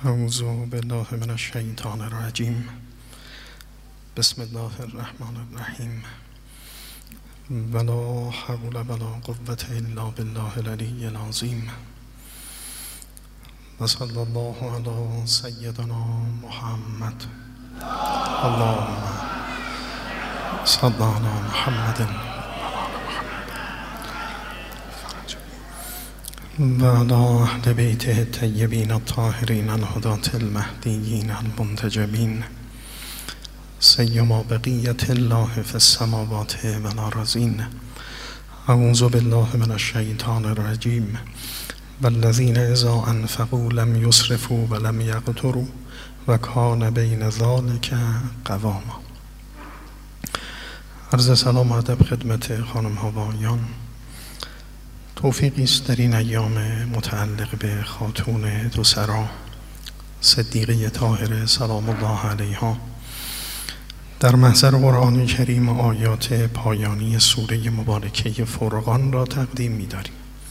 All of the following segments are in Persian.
اعوذ بالله من الشیطان الرجیم. بسم الله الرحمن الرحیم. ولا حول ولا قوة الا بالله العلی العظیم. و صلی الله علی سیدنا محمد. اللهم صل علی محمد و علی اهل بیته الطیبین الطاهرین الهداة المهدیین المنتجبین سیما بقیة الله فی السماوات والارضین. اعوذ بالله من الشیطان الرجیم. والذین اذا انفقوا لم یسرفوا ولم یقتروا و کان بین ذلک قواما. عرض سلام و ادب خدمت خانم ها و آقایان. توفیقی است در این ایام متعلق به خاتون دو سرا صدیقه طاهره سلام الله علیها در محضر قرآن کریم آیات پایانی سوره مبارکه فرقان را تقدیم می‌داریم.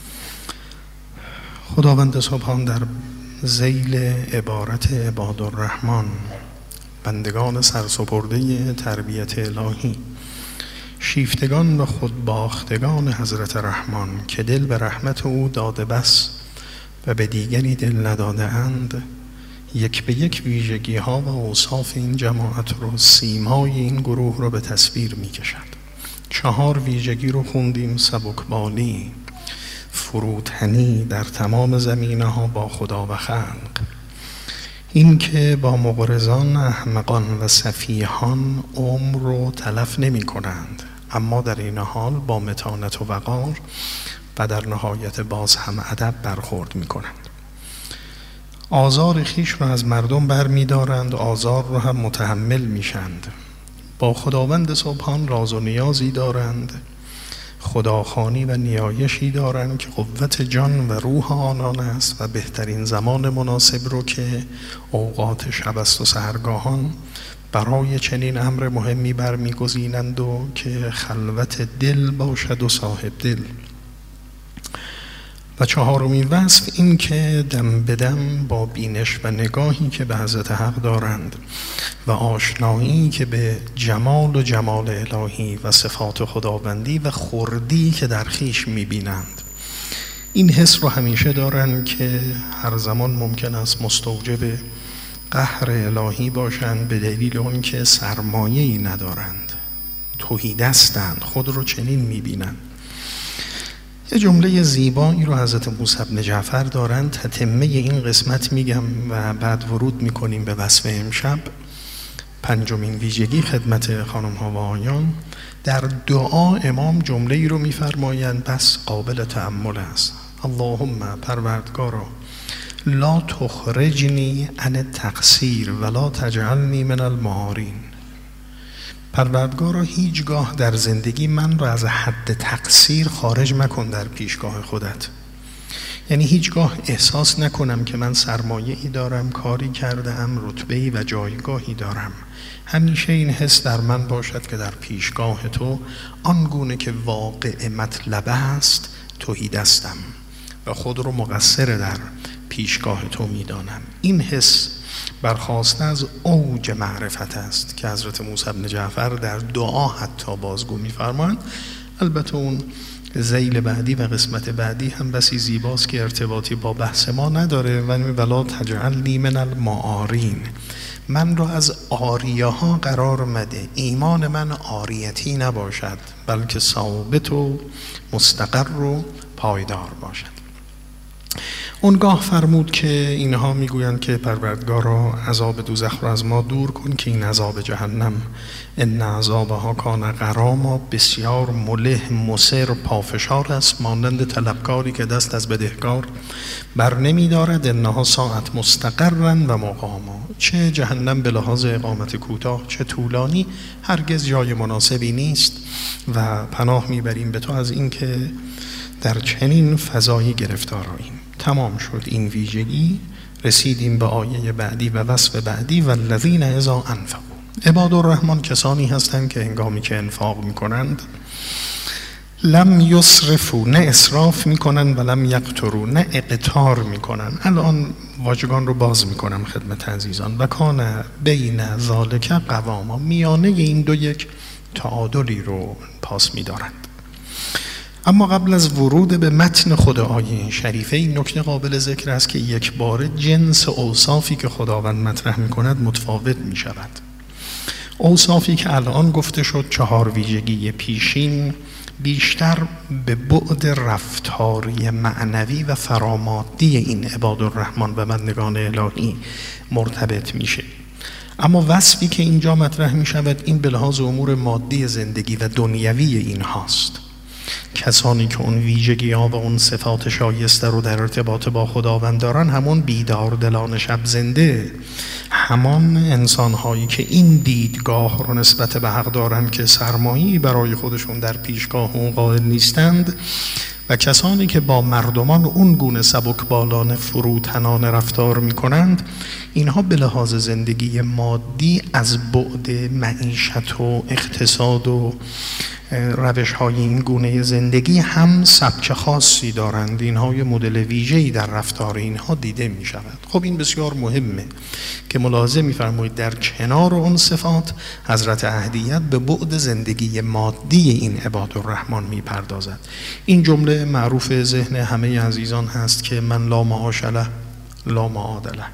خداوند سبحان در ذیل عبارت عباد الرحمن، بندگان سرسپرده تربیت الهی، شیفتگان و خودباختگان حضرت رحمان که دل به رحمت او داده بس و به دیگری دل نداده اند، یک به یک ویژگی ها و اوصاف این جماعت رو، سیمای این گروه رو به تصویر می کشد. 4 ویژگی رو خوندیم: سبکبالی، فروتنی در تمام زمینه ها با خدا و خلق، این که با مغرضان، احمقان و سفیهان عمر رو تلف نمی کنند، اما در این حال با متانت و وقار و در نهایت باز هم ادب برخورد می کنند. آزار خیش رو از مردم بر می دارند، آزار رو هم متحمل می شند. با خداوند سبحان راز و نیازی دارند، خداخوانی و نیایشی دارند که قوت جان و روح آنان است و بهترین زمان مناسب رو که اوقات شب است و سحرگاهان برای چنین امر مهمی برمیگزینند و که خلوت دل باشد و صاحب دل. و 4مین وصف این که دم به دم با بینش و نگاهی که به حضرت حق دارند و آشنایی که به جمال و جمال الهی و صفات خداوندی و خردی که در خویش می‌بینند، این حس رو همیشه دارند که هر زمان ممکن است مستوجب قهر الهی باشند، به دلیل اون که سرمایه‌ای ندارند، تهیدستند، خود رو چنین می‌بینند. یه جمله زیبایی رو حضرت موسی بن جعفر دارند، تتمه این قسمت میگم و بعد ورود میکنیم به وصف امشب. 5مین ویژگی خدمت خانم ها و آقایان. در دعا امام جمله ای رو میفرمایند بس قابل تأمل است: اللهم پروردگارا لا تخرجنی عن التقصیر ولا تجعلنی من المعارین. پروردگارا هیچگاه در زندگی من را از حد تقصیر خارج مکن در پیشگاه خودت. یعنی هیچگاه احساس نکنم که من سرمایه‌ای دارم، کاری کردم، رتبه‌ای و جایگاهی دارم. همیشه این حس در من باشد که در پیشگاه تو آنگونه که واقع مطلب است تهیدستم و خود رو مقصر در پیشگاه تو میدانم. این حس برخواسته از اوج معرفت است که حضرت موسی بن جعفر در دعا حتی بازگو می‌فرمایند. البته اون ذیل بعدی و قسمت بعدی هم بسی زیباست که ارتباطی با بحث ما نداره. ولا تجعلنی من المعارین، من را از عاریه ها قرار مده، ایمان من عاریتی نباشد بلکه ثابت و مستقر و پایدار باشد. اونگاه فرمود که اینها میگویند که پروردگارا عذاب دوزخ را از ما دور کن که این عذاب جهنم ان عذابها کان غراما، بسیار ملح، مصر، پافشار است، مانند طلبکاری که دست از بدهکار بر نمی دارد. انها ساعت مستقرن و مقاما، چه جهنم به لحاظ اقامت کوتاه چه طولانی هرگز جای مناسبی نیست. و پناه میبریم به تو از این که در چنین فضایی گرفتار آییم. تمام شد این ویژگی، رسیدیم به آیه بعدی و وصف بعدی: والذین اذا انفقوا. عباد الرحمن کسانی هستند که هنگامی که انفاق میکنند لم یسرفوا، نه اسراف میکنن، و لم یقتروا، نه اقتار میکنن. الان واژگان رو باز میکنم خدمت عزیزان. و کان بین ذالک قواما، میانه این دو یک تعادلی رو پاس میدارند. اما قبل از ورود به متن خود آیه شریفه، این نکته قابل ذکر است که یک بار جنس اوصافی که خداوند مطرح میکند متفاوت میشود. اوصافی که الان گفته شد 4 ویژگی پیشین بیشتر به بعد رفتاری معنوی و فرامادی این عباد الرحمن و بندگان الهی مرتبط میشه. اما وصفی که اینجا مطرح میشود این به لحاظ امور مادی زندگی و دنیوی این هاست. کسانی که اون ویژگی ها و اون صفات شایسته رو در ارتباط با خداوند دارن، همون بیدار دلان شب زنده، همان انسان هایی که این دیدگاه رو نسبت به حق دارن که سرمایه‌ای برای خودشون در پیشگاه اون قائل نیستند، و کسانی که با مردمان اون گونه سبکبالانه فروتنانه رفتار میکنند، اینها به لحاظ زندگی مادی از بعد معیشت و اقتصاد و روش های این گونه زندگی هم سبک خاصی دارند. اینها یه مدل ویژه‌ای در رفتار اینها دیده می شود. خب این بسیار مهمه که ملاحظه می‌فرمایید در کنار اون صفات حضرت احدیت به بعد زندگی مادی این عباد الرحمن میپردازد. این جمله معروف ذهن همه عزیزان هست که من لا معاش له لا معاد له.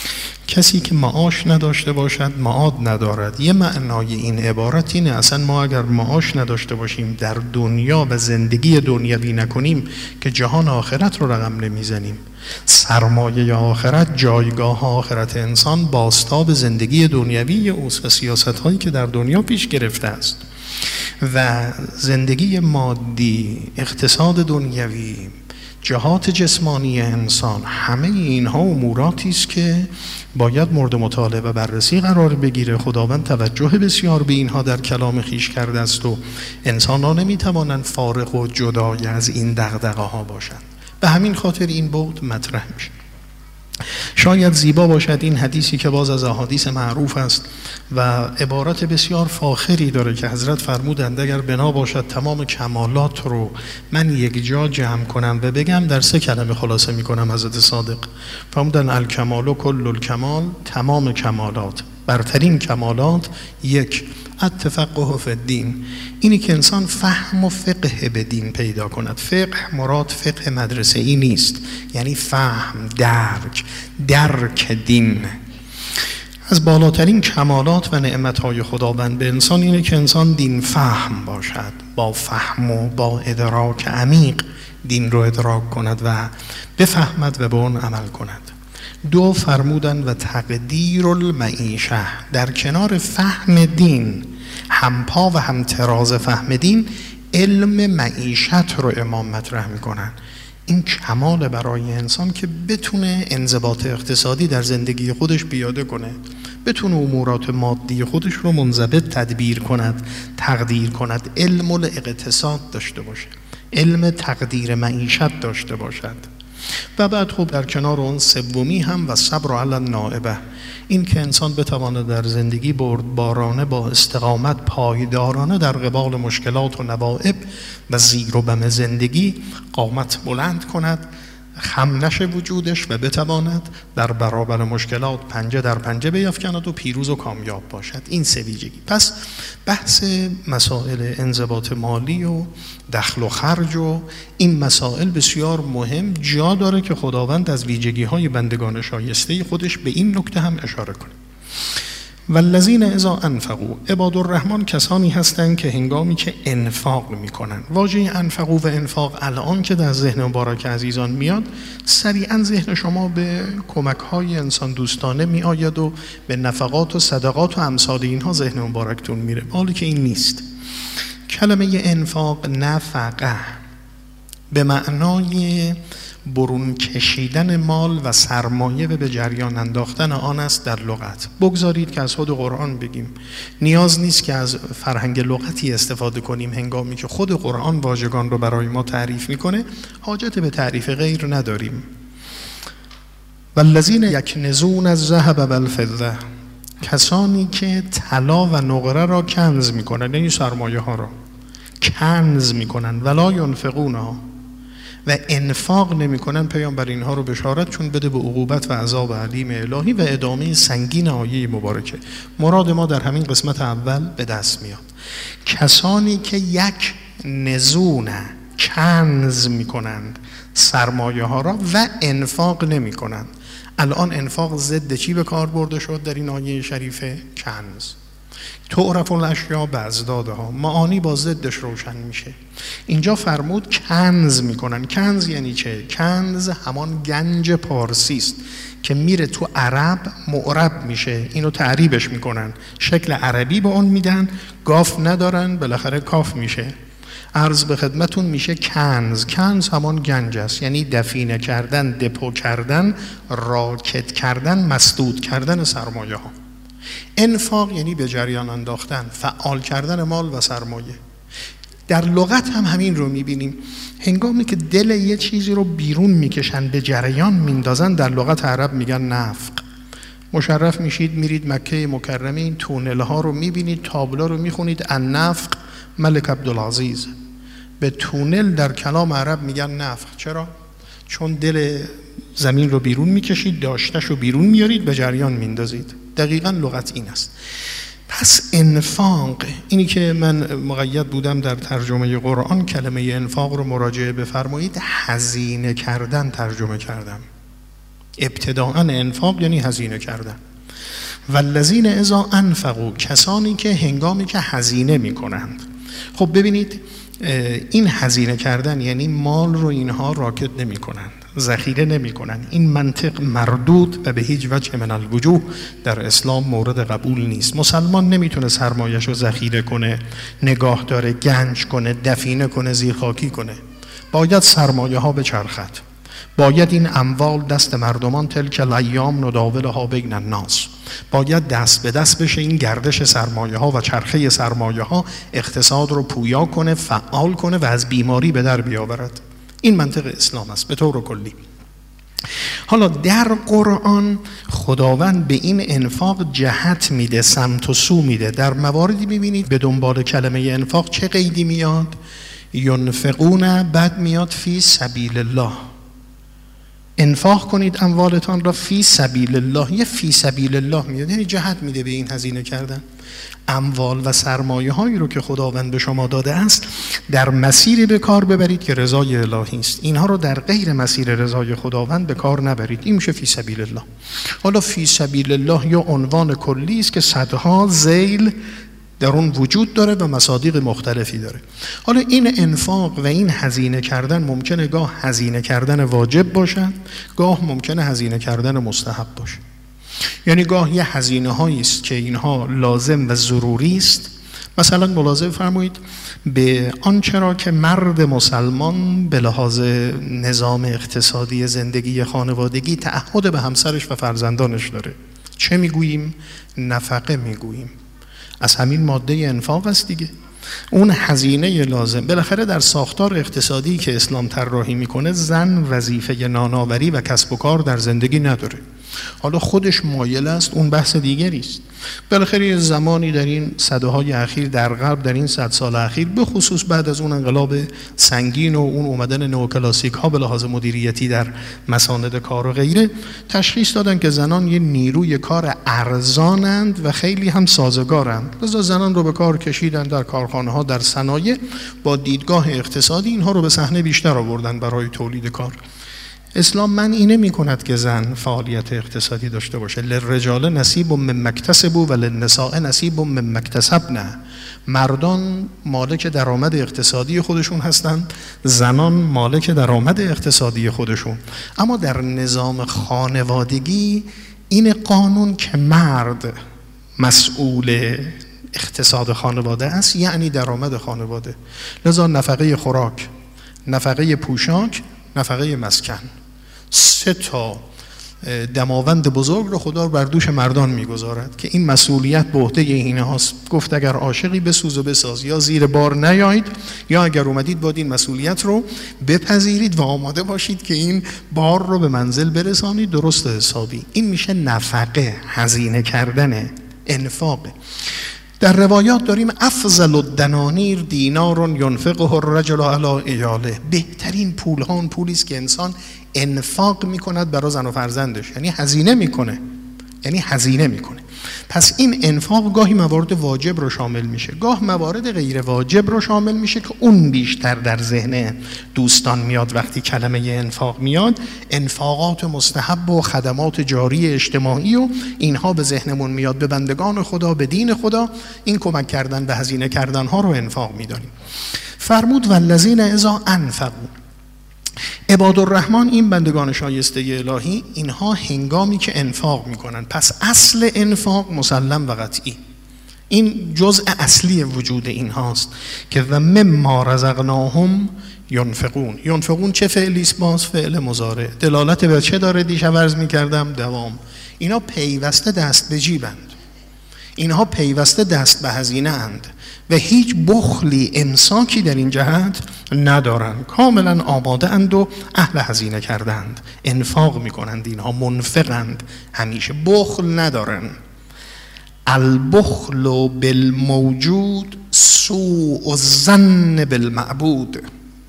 کسی که معاش نداشته باشد معاد ندارد. یه معنای این عبارت اینه اصلا ما اگر معاش نداشته باشیم، در دنیا و زندگی دنیوی نکنیم، که جهان آخرت رو رقم نمیزنیم. سرمایه آخرت، جایگاه آخرت انسان بازتاب زندگی دنیوی اوست و سیاست هایی که در دنیا پیش گرفته است. و زندگی مادی، اقتصاد دنیوی، جهات جسمانی انسان، همه اینها اموراتی است که باید مورد مطالعه و بررسی قرار بگیره. خداوند توجه بسیار به اینها در کلام خویش کرده است و انسان‌ها نمیتوانند فارغ و جدای از این دغدغه ها باشند. به همین خاطر این بعد مطرح میشه. شاید زیبا باشد این حدیثی که باز از احادیث معروف است و عبارت بسیار فاخری داره که حضرت فرمودند اگر بنا باشد تمام کمالات رو من یک جا جمع کنم و بگم، در 3 کلمه خلاصه میکنم. حضرت صادق فرمودن الکمال و کل الکمال، تمام کمالات، برترین کمالات، 1 التفقه فی الدین، اینی که انسان فهم و فقه به دین پیدا کند. فقه مراد فقه مدرسه ای نیست، یعنی فهم، درک دین. از بالاترین کمالات و نعمتهای خداوند به انسان اینه که انسان دین فهم باشد، با فهم و با ادراک عمیق دین رو ادراک کند و بفهمد و به اون عمل کند. 2 فرمودن و تقدیر المعیشه، در کنار فهم دین، هم پا و هم تراز فهم دین، علم معیشت رو امام مطرح میکنن. این کمال برای انسان که بتونه انضباط اقتصادی در زندگی خودش پیاده کنه، بتونه امورات مادی خودش رو منضبط تدبیر کند، تقدیر کند، علم الاقتصاد داشته باشه، علم تقدیر معیشت داشته باشد. و بعد خب در کنار اون 3 هم و صبر علی النائبه، این که انسان بتواند در زندگی بردبارانه با استقامت پایدارانه در قبال مشکلات و نوائب و زیر و بم زندگی قامت بلند کند، خم نشه وجودش و بتواند در برابر مشکلات پنجه در پنجه بیفکند و پیروز و کامیاب باشد. این 3 ویژگی. پس بحث مسائل انضباط مالی و دخل و خرج و این مسائل بسیار مهم جا داره که خداوند از ویژگی‌های بندگان شایسته خودش به این نکته هم اشاره کنه. والذین اذا انفقوا، عباد الرحمن کسانی هستند که هنگامی که انفاق میکنن. واژه انفقوا و انفاق الان که در ذهن مبارک عزیزان میاد، سریعا ذهن شما به کمک‌های انسان دوستانه میآید و به نفقات و صدقات و امثال اینها ذهن مبارکتون میره، حالی که این نیست. کلمه انفاق، نفقه، به معنای برون کشیدن مال و سرمایه و به جریان انداختن آن است در لغت. بگذارید که از خود قرآن بگیم، نیاز نیست که از فرهنگ لغتی استفاده کنیم. هنگامی که خود قرآن واژگان رو برای ما تعریف میکنه، حاجت به تعریف غیر نداریم. والذین یکنزون الذهب والفضه، کسانی که طلا و نقره را کنز میکنن، یعنی سرمایه ها را کنز میکنن ولا ینفقونها و انفاق نمیکنن، پیامبر اینها رو بشارت چون بده به عقوبت و عذاب علیم الهی و ادامه سنگین آیه مبارکه. مراد ما در همین قسمت اول به دست میاد کسانی که یک نزونه کنز میکنند سرمایه ها را و انفاق نمی کنند. الان انفاق ضد چی به کار برده شد در این آیه شریفه؟ کنز. تعرف الاشیاء باضدادها، معانی با ضدش روشن میشه. اینجا فرمود کنز میکنن. کنز یعنی چه؟ کنز همان گنج پارسی است که میره تو عرب معرب میشه، اینو تعریبش میکنن، شکل عربی به اون میدن، گاف ندارن، بالاخره کاف میشه. عرض به خدمتون میشه کنز. کنز همان گنج است، یعنی دفینه کردن، دپو کردن، راکد کردن، مسدود کردن سرمایه ها. انفاق یعنی به جریان انداختن، فعال کردن مال و سرمایه. در لغت هم همین رو میبینیم. هنگامی که دل یه چیزی رو بیرون میکشن، به جریان میندازن، در لغت عرب میگن نفق. مشرف میشید میرید مکه مکرمه، این تونل ها رو میبینید، تابلو رو میخونید، النفق ملک عبدالعزیز. به تونل در کلام عرب میگن نفق. چرا؟ چون دل زمین رو بیرون میکشید، داشتش رو بیرون میارید، به جریان میندازید. دقیقاً لغت این است. پس انفاق، اینی که من مقید بودم در ترجمه قرآن کلمه انفاق رو مراجعه بفرمایید، هزینه کردن ترجمه کردم. ابتداءً انفاق یعنی هزینه کردن. والذین اذا انفقوا، کسانی که هنگامی که هزینه میکنند. خب ببینید این هزینه کردن یعنی مال رو اینها راکد نمی کنند، ذخیره نمی کنند. این منطق مردود و به هیچ وجه من الوجوه در اسلام مورد قبول نیست. مسلمان نمیتونه سرمایش رو ذخیره کنه، نگاه داره، گنج کنه، دفینه کنه، زیرخاکی کنه. باید سرمایه ها بچرخد، باید این اموال دست مردمان، تلک الایام نداولها بین الناس، باید دست به دست بشه این گردش سرمایه ها و چرخه سرمایه ها اقتصاد رو پویا کنه، فعال کنه و از بیماری به در بیاورد. این منطق اسلام است به طور کلی. حالا در قرآن خداوند به این انفاق جهت میده، سمت و سو میده. در مواردی میبینید به دنبال کلمه انفاق چه قیدی میاد؟ ینفقون، بعد میاد فی سبیل الله. انفاق کنید اموالتان را فی سبیل الله. یه فی سبیل الله میاد، یعنی جهت میده به این هزینه کردن. اموال و سرمایه هایی رو که خداوند به شما داده است در مسیری به کار ببرید که رضای الهی است. اینها رو در غیر مسیر رضای خداوند به کار نبرید. این میشه فی سبیل الله. حالا فی سبیل الله یا عنوان کلی است که صدها ذیل در اون وجود داره و مصادیق مختلفی داره. حالا این انفاق و این هزینه کردن ممکنه گاه هزینه کردن واجب باشد، گاه ممکنه هزینه کردن مستحب باشه. یعنی گاه یه هزینه هایی است که اینها لازم و ضروری است. مثلا ملاحظه فرمایید به آنچه را که مرد مسلمان به لحاظ نظام اقتصادی زندگی خانوادگی تعهد به همسرش و فرزندانش داره. چه میگوییم؟ نفقه میگوییم. از همین ماده انفاق است دیگه. اون هزینه لازم. بالاخره در ساختار اقتصادی که اسلام طراحی میکنه زن وظیفه نانآوری و کسب و کار در زندگی نداره. حالا خودش مایل است، اون بحث دیگری است. بالاخره زمانی در این صده‌های اخیر در غرب، در این 100 سال اخیر، به خصوص بعد از اون انقلاب سنگین و اون اومدن نوکلاسیک ها به لحاظ مدیریتی در مساند کار و غیره، تشخیص دادن که زنان یه نیروی کار ارزانند و خیلی هم سازگارند. لذا زنان رو به کار کشیدن در کارخانه ها، در صنایع. با دیدگاه اقتصادی اینها رو به صحنه بیشتر آوردن برای تولید کار. اسلام منع نمی کند که زن فعالیت اقتصادی داشته باشه. للرجال نصیب مما اکتسبوا و للنساء نصیب مما اکتسبن. مردان مالک درآمد اقتصادی خودشون هستند، زنان مالک درآمد اقتصادی خودشون. اما در نظام خانوادگی این قانون که مرد مسئول اقتصاد خانواده است، یعنی درآمد خانواده. لذا نفقه خوراک، نفقه پوشاک، نفقه مسکن، 3 دماوند بزرگ رو خدا بر دوش مردان میگذارد که این مسئولیت به عهده اینه هاست. گفت اگر عاشقی بسوز و بساز، یا زیر بار نیایید، یا اگر اومدید باید این مسئولیت رو بپذیرید و آماده باشید که این بار رو به منزل برسانید درست حسابی. این میشه نفقه، هزینه کردن، انفاق. در روایات داریم افضل الدنانیر دینار ینفقه الرجل علی عیاله. بهترین پول ها اون پولی است که انسان انفاق میکند برای زن و فرزندش، یعنی هزینه میکنه. پس این انفاق گاهی موارد واجب رو شامل میشه، گاه موارد غیر واجب رو شامل میشه که اون بیشتر در ذهن دوستان میاد وقتی کلمه انفاق میاد. انفاقات مستحب و خدمات جاری اجتماعی و اینها به ذهنمون میاد، به بندگان خدا، به دین خدا. این کمک کردن و هزینه کردن ها رو انفاق میدانیم. فرمود والذین اذا انفقوا، عباد الرحمن این بندگان شایسته الهی، اینها هنگامی که انفاق میکنن. پس اصل انفاق مسلم و قطعی، این جزء اصلی وجود اینهاست که و مما رزقناهم ینفقون چه فعلی است؟ باز فعل مضارع. دلالت به چه داره؟ دیشب عرض میکردم دوام. اینا پیوسته دست به جیبند، اینها پیوسته دست به هزینه اند و هیچ بخلی امساکی در این جهت ندارند، کاملا آماده اند و اهل هزینه کردند، انفاق میکنند، اینها منفقند، همیشه بخل ندارند. البخل بالموجود سوء الظن بالمعبود.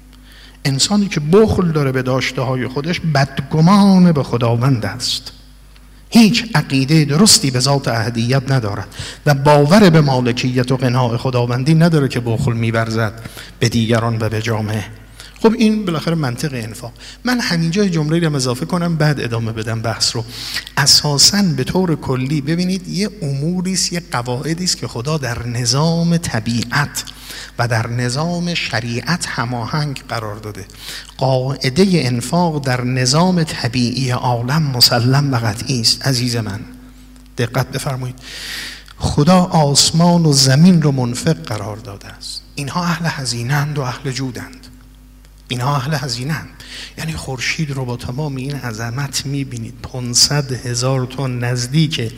انسانی که بخل داره به داشته های خودش بدگمان به خداوند است، هیچ عقیده درستی به ذات احدیت ندارد و باور به مالکیت و قناع خداوندی نداره که بخل می‌ورزد به دیگران و به جامعه. خب این بالاخره منطق انفاق. من همینجا جمله رو اضافه کنم بعد ادامه بدم بحث رو. اساساً به طور کلی ببینید یه اموری است، یه قواعدی است که خدا در نظام طبیعت و در نظام شریعت هماهنگ قرار داده. قاعده انفاق در نظام طبیعی عالم مسلم و قطعی است. عزیز من دقت بفرمایید، خدا آسمان و زمین رو منفق قرار داده است. اینها اهل هزینه‌اند و اهل جودند. اینها اهل هزینه‌اند. یعنی خورشید رو با تمام این عظمت می‌بینید، 500,000 تن، نزدیک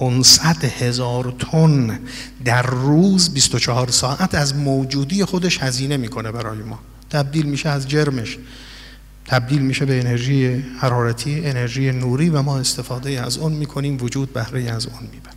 500,000 تن در روز 24 ساعت از موجودی خودش هزینه میکنه برای ما. تبدیل میشه از جرمش، تبدیل میشه به انرژی حرارتی، انرژی نوری و ما استفاده از اون میکنیم، وجود بهره از اون میبرد.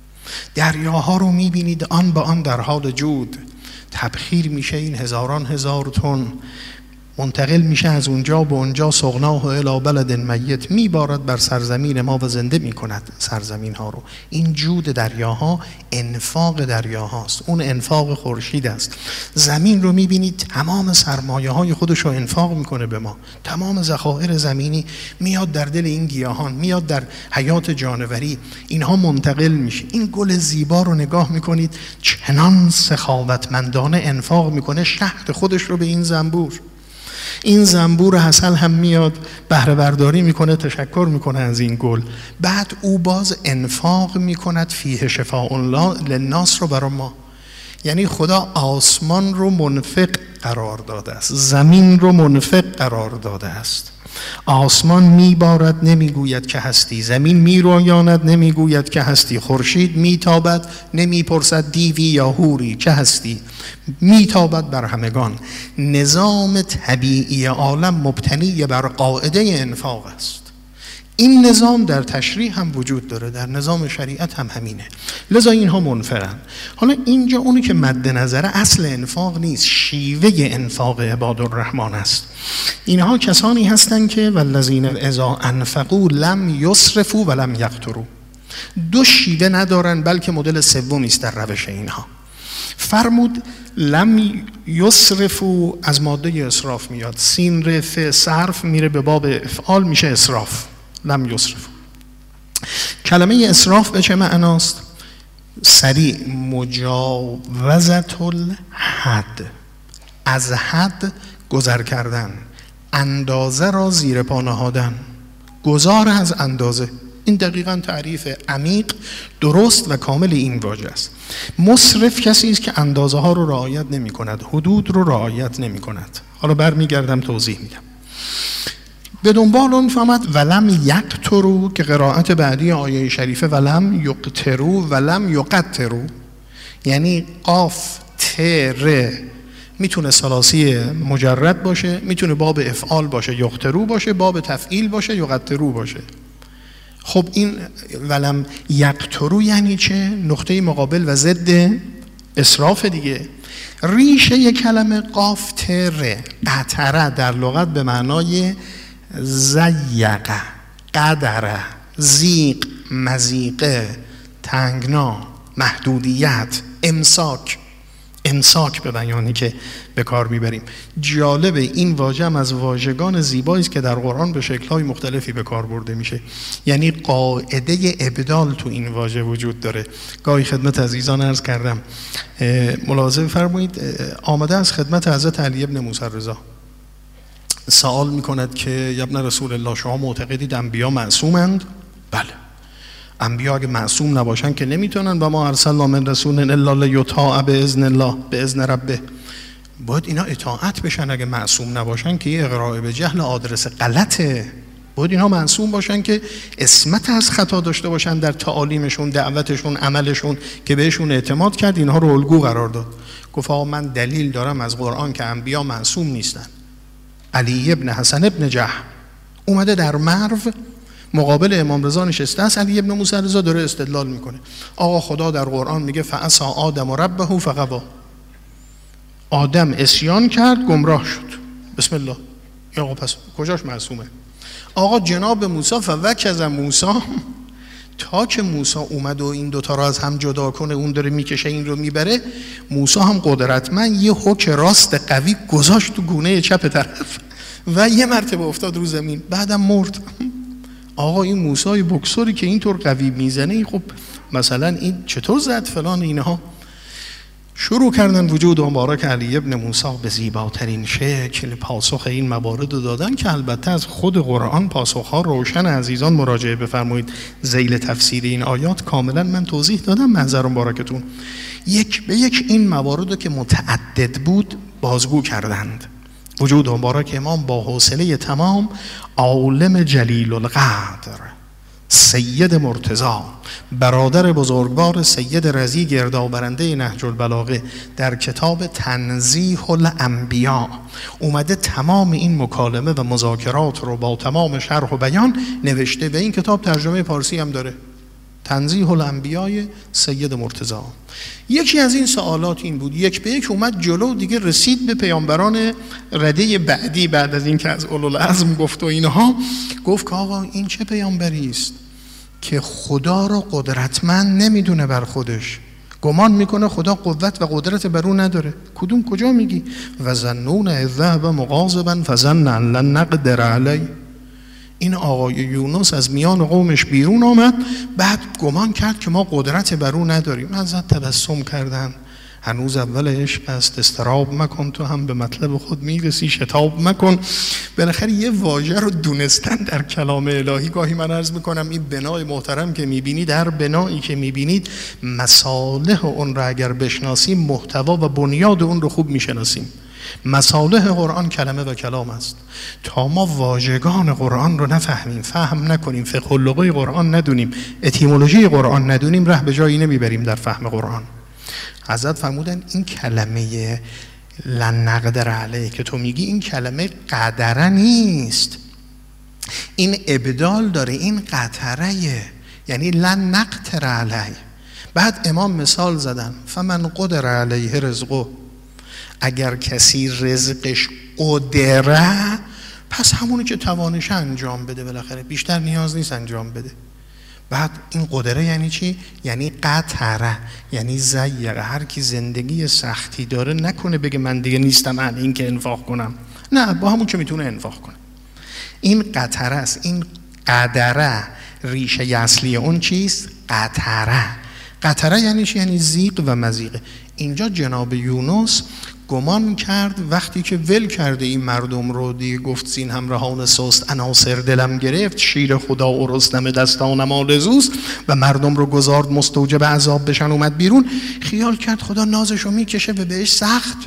دریاها رو میبینید آن به آن در حال جود، تبخیر میشه، این هزاران هزار تن منتقل میشه از اونجا به اونجا، سقناه الی بلد میت، میبارد بر سرزمین ما و زنده میکند سرزمین ها رو. این جود دریاها انفاق دریاهاست، اون انفاق خورشید است. زمین رو میبینید تمام سرمایه های خودش رو انفاق میکنه به ما، تمام ذخایر زمینی میاد در دل این گیاهان، میاد در حیات جانوری، اینها منتقل میشه. این گل زیبا رو نگاه میکنید چنان سخاوتمندانه انفاق میکنه شهد خودش رو به این زنبور. این زنبور عسل هم میاد بهره برداری میکنه، تشکر میکنه از این گل، بعد او باز انفاق میکند فیه شفاء للناس رو برای ما. یعنی خدا آسمان رو منفق قرار داده است، زمین رو منفق قرار داده است. آسمان میبارد نمیگوید که هستی، زمین میرویاند نمیگوید که هستی، خورشید میتابد نمیپرسد دیوی یا حوری که هستی، میتابد بر همگان. نظام طبیعی عالم مبتنی بر قاعده انفاق است. این نظام در تشریع هم وجود داره، در نظام شریعت هم همینه، لذا اینها منفقن. حالا اینجا اونی که مد نظر اصل انفاق نیست، شیوه انفاق عباد الرحمن است. اینها کسانی هستند که والذین اذا انفقوا لم یسرفوا ولم یقتروا. دو شیوه ندارن، بلکه مدل سومی است در روش اینها. فرمود لم یسرفوا از ماده اسراف میاد، سین رف صرف میره به باب افعال میشه اسراف. لم یسرفوا. کلمه اسراف به چه معناست؟ سریع، مجاوزت الحد، از حد گذر کردن، اندازه را زیر پا نهادن، گذار از اندازه. این دقیقاً تعریف عمیق، درست و کامل این واژه است. مسرف کسی است که اندازه ها رو رعایت نمی کند، حدود رو رعایت نمی کند. حالا برمیگردم توضیح میدم. به دنبال اون فهمد ولم یقتروا که قرائت بعدی آیه شریفه ولم یقتروا ولم یقتروا، یعنی قاف ت ر میتونه ثلاثی مجرد باشه، میتونه باب افعال باشه، یقترو باشه، باب تفعیل باشه، یقترو باشه. خب این ولم یقتروا یعنی چه؟ نقطه مقابل و ضد اسراف دیگه. ریشه کلمه قاف تره، قطره در لغت به معنای زیقه، قدره، زیق، مزیقه، تنگنا، محدودیت، امساک به بیانی که به کار میبریم. جالب این واژه هم از واژگان زیبایی است که در قرآن به شکل‌های مختلفی به کار برده میشه. یعنی قاعده ابدال تو این واژه وجود داره. گاهی خدمت عزیزان عرض کردم، ملاحظه فرمایید، آمده از خدمت حضرت علی بن موسی رضا سوال میکند که یا ابن رسول الله شما معتقدید انبیا معصومند؟ بله. انبیا اگه معصوم نباشن که نمیتونن، و ما ارسلنا من رسول الا لیطاع باذن الله باذن ربه. باید اینا اطاعت بشن اگه معصوم نباشن که یه اغراء به جهل آدرس غلطه. باید اینا معصوم باشن که عصمت از خطا داشته باشن در تعالیمشون، دعوتشون، عملشون که بهشون اعتماد کرد، اینها رو الگو قرار داد. گفت آقا من دلیل دارم از قرآن که انبیا معصوم نیستن. علی ابن حسن ابن جهم اومده در مرو مقابل امام رضا نشسته است، علی ابن موسی رضا داره استدلال میکنه. آقا خدا در قرآن میگه فعصی آدم ربه فغوا، آدم عصیان کرد گمراه شد. بسم الله. آقا پس کجاش معصومه؟ آقا جناب موسی فوکز موسی، تا که موسی اومد و این دوتا را از هم جدا کنه، اون داره میکشه این رو میبره، موسی هم قدرتمند یه هوک راست قوی گذاشت تو گونه چپ طرف و یه مرتبه افتاد رو زمین، بعدم مرد. آقا این موسی بکسوری که اینطور قوی میزنه، خب مثلا این چطور زد فلان اینها. شروع کردن وجود مبارک علی ابن موسی به زیباترین شکل پاسخ این موارد رو دادن که البته از خود قرآن پاسخها روشن. عزیزان مراجعه بفرمایید ذیل تفسیر این آیات کاملا من توضیح دادم، محضر مبارکتون. یک به یک این موارد رو که متعدد بود بازگو کردند. وجود مبارک امام با حوصله تمام، عالم جلیل القدر سید مرتضی برادر بزرگوار سید رضی گردآورنده نهج البلاغه در کتاب تنزیه الانبیا اومده تمام این مکالمه و مذاکرات رو با تمام شرح و بیان نوشته و این کتاب ترجمه پارسی هم داره، تنزیه الانبیای سید مرتضی. یکی از این سوالات این بود، یک به یک اومد جلو دیگه، رسید به پیامبران رده بعدی بعد از این که از اولوالعزم گفت و اینها، گفت که آقا این چه پیامبری است که خدا رو قدرتمند نمیدونه بر خودش، گمان میکنه خدا قوت و قدرت بر او نداره. کدوم کجا میگی؟ و ظنون اذ ذهب مغاضبا فظن ان لن نقدر علیه. این آقای یونس از میان قومش بیرون آمد، بعد گمان کرد که ما قدرت بر او نداریم. ازت تبسم کردن، هنوز اول عشق است، استراب مکن، تو هم به مطلب خود میرسی، شتاب مکن. بالاخره یه واژه رو دونستن در کلام الهی. گاهی من عرض میکنم این بنای محترم که میبینید، هر بنایی که میبینید مصالح اون رو اگر بشناسیم، محتوا و بنیاد اون رو خوب میشناسیم. مصالح قرآن کلمه و کلام است. تا ما واژگان قرآن رو نفهمیم، فهم نکنیم، فقه و لغه قرآن ندونیم، اتیمولوژی قرآن ندونیم، ره به جایی نمیبریم در فهم قرآن. حضرت فرمودن این کلمه لن نقدر علیه که تو میگی، این کلمه قدره نیست، این ابدال داره، این قطره، یعنی لن نقدر علیه. بعد امام مثال زدن فمن قدر علیه رزقه، اگر کسی رزقش قدره، پس همونی که توانش انجام بده، بالاخره بیشتر نیاز نیست انجام بده. بعد این قدره یعنی چی؟ یعنی قطره، یعنی زیقه. هر کی زندگی سختی داره نکنه بگه من دیگه نیستم اهل این که انفاق کنم، نه، با همون که میتونه انفاق کنه. این قطره است. این قدره ریشه اصلی اون چیست؟ قطره. قطره یعنی چی؟ یعنی زیق و مزیقه. اینجا جناب یونس گمان کرد وقتی که ول کرده این مردم رو، دیگه گفت زین همراهان سست عناصر دلم گرفت، شیر خدا و رستم دستانم آرزوست، و مردم رو گذارد مستوجب عذاب بشن، اومد بیرون، خیال کرد خدا نازشو میکشه و بهش سخت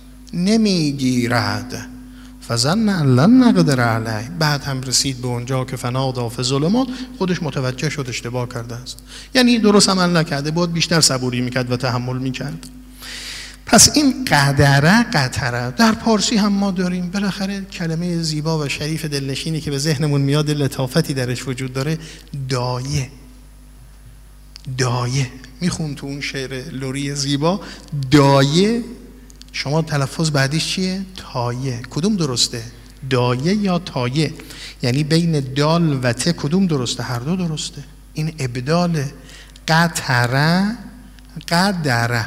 نمیگیرد. فظن ان لن نقدر علیه. بعد هم رسید به اونجا که فنادا فی الظلمات، خودش متوجه شد اشتباه کرده است، یعنی درست عمل نکرده بود، بیشتر صبوری میکرد و تحمل میکرد. پس این قطره در پارسی هم ما داریم. بالاخره کلمه زیبا و شریف دلنشینی که به ذهنمون میاد، لطافتی درش وجود داره، دایه. دایه میخون تو اون شعر لوری زیبا، دایه شما تلفظ بعدیش چیه؟ تایه. کدوم درسته؟ دایه یا تایه؟ یعنی بین دال و ته کدوم درسته؟ هر دو درسته. این ابداله. قطره قدره،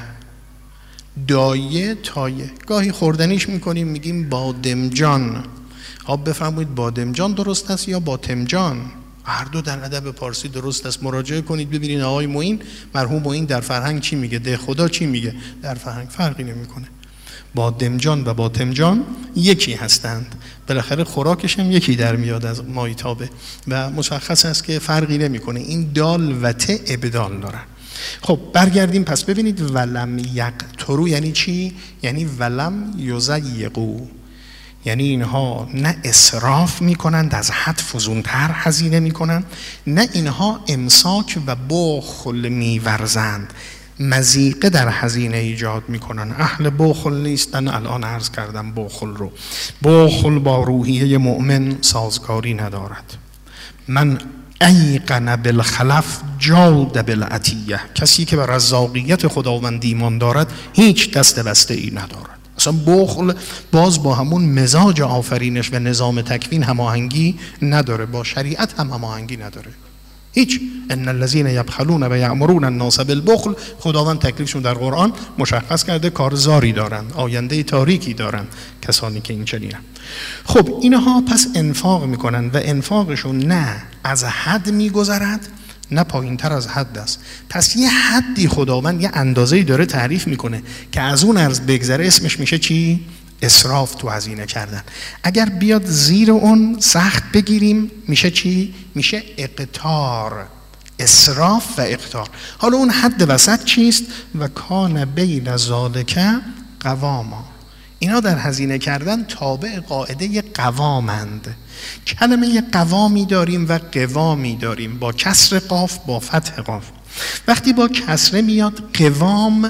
دایه تایه. گاهی خوردنیش میکنیم میگیم بادمجان. بفرمایید بادمجان درست است یا باطمجان؟ هر دو در ادب پارسی درست است. مراجعه کنید ببینید آقای معین، مرحوم معین در فرهنگ چی میگه، ده خدا چی میگه. در فرهنگ فرقی نمیکنه. بادمجان و باطمجان یکی هستند، بالاخره خوراکش هم یکی در میاد از مایتابه و مشخص است که فرقی نمیکنه. این دال و ت ابدال دارن. خب برگردیم پس ببینید ولم یقتروا یعنی چی؟ یعنی ولم یضیقوا، یعنی اینها نه اسراف میکنند، از حد فزونتر هزینه میکنند، نه اینها امساک و بخل میورزند، مضیقه در هزینه ایجاد میکنن. اهل بخل نیستن. الان عرض کردم بخل رو. بخل با روحیه مؤمن سازگاری ندارد. من ایقن بالخلف جاد بالعطیه، کسی که به رزاقیت خداوند ایمان دارد هیچ دست بسته ای ندارد. اصلا بخل باز با همون مزاج آفرینش و نظام تکوین هماهنگی نداره، با شریعت هم هماهنگی نداره. هیچ. ان الذين يبخلون و یأمرون الناس بالبخل، خداوند تکلیفشون در قرآن مشخص کرده، کارزاری دارن، آینده تاریکی دارن کسانی که این چنینن. خب اینها پس انفاق میکنن و انفاقشون نه از حد میگذرد نه پایین تر از حد است. پس یه حدی خداوند یه اندازه‌ای داره تعریف میکنه که از اون عرض بگذره اسمش میشه چی؟ اسراف تو هزینه کردن. اگر بیاد زیر اون سخت بگیریم میشه چی؟ میشه اقتار. اسراف و اقتار. حالا اون حد وسط چیست؟ و کان بین ذالک قواما. اینا در هزینه کردن تابع قاعده قوامند. کلمه قوامی داریم و قوامی داریم، با کسر قاف با فتح قاف. وقتی با کسره میاد قوام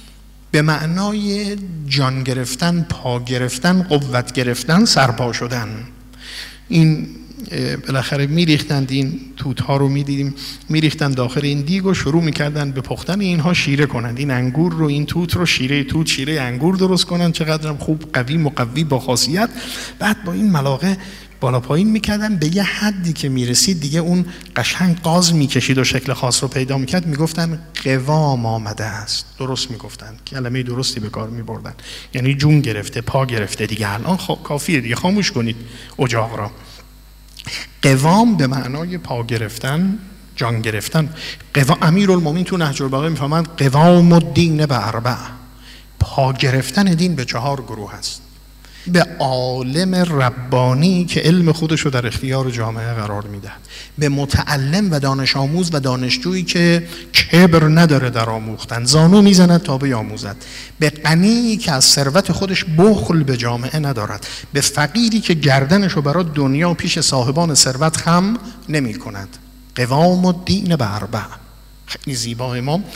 به معنای جان گرفتن، پا گرفتن، قوت گرفتن، سرپا شدن. این بالاخره میریختند این توت ها رو میدیدیم، میریختن داخل این دیگ و شروع میکردن به پختن اینها شیره کنند. این انگور رو، این توت رو شیره توت، شیره انگور درست کنند. چقدرم خوب قوی مقوی با خاصیت. بعد با این ملاقه بالا پایین میکردن، به یه حدی که میرسید دیگه اون قشنگ قاز میکشید و شکل خاص رو پیدا میکرد، میگفتن قوام آمده است. درست میگفتن، کلمه درستی به کار میبردن، یعنی جون گرفته، پا گرفته. دیگه الان کافیه دیگه، خاموش کنید اجاق را. قوام به معنای پا گرفتن، جان گرفتن. امیرالمومنین تو نهج البلاغه میفهمند قوام الدین به اربع، پا گرفتن دین به 4 گروه است. به عالم ربانی که علم خودش رو در اختیار جامعه قرار میده، به متعلم و دانش آموز و دانشجویی که کبر نداره در آموختن، زانو میزند تا بیاموزد، به غنی که از ثروت خودش بخل به جامعه ندارد، به فقیری که گردنش رو برای دنیا پیش صاحبان ثروت خم نمی کند. قوام الدین به اربع. خیلی زیبا امام.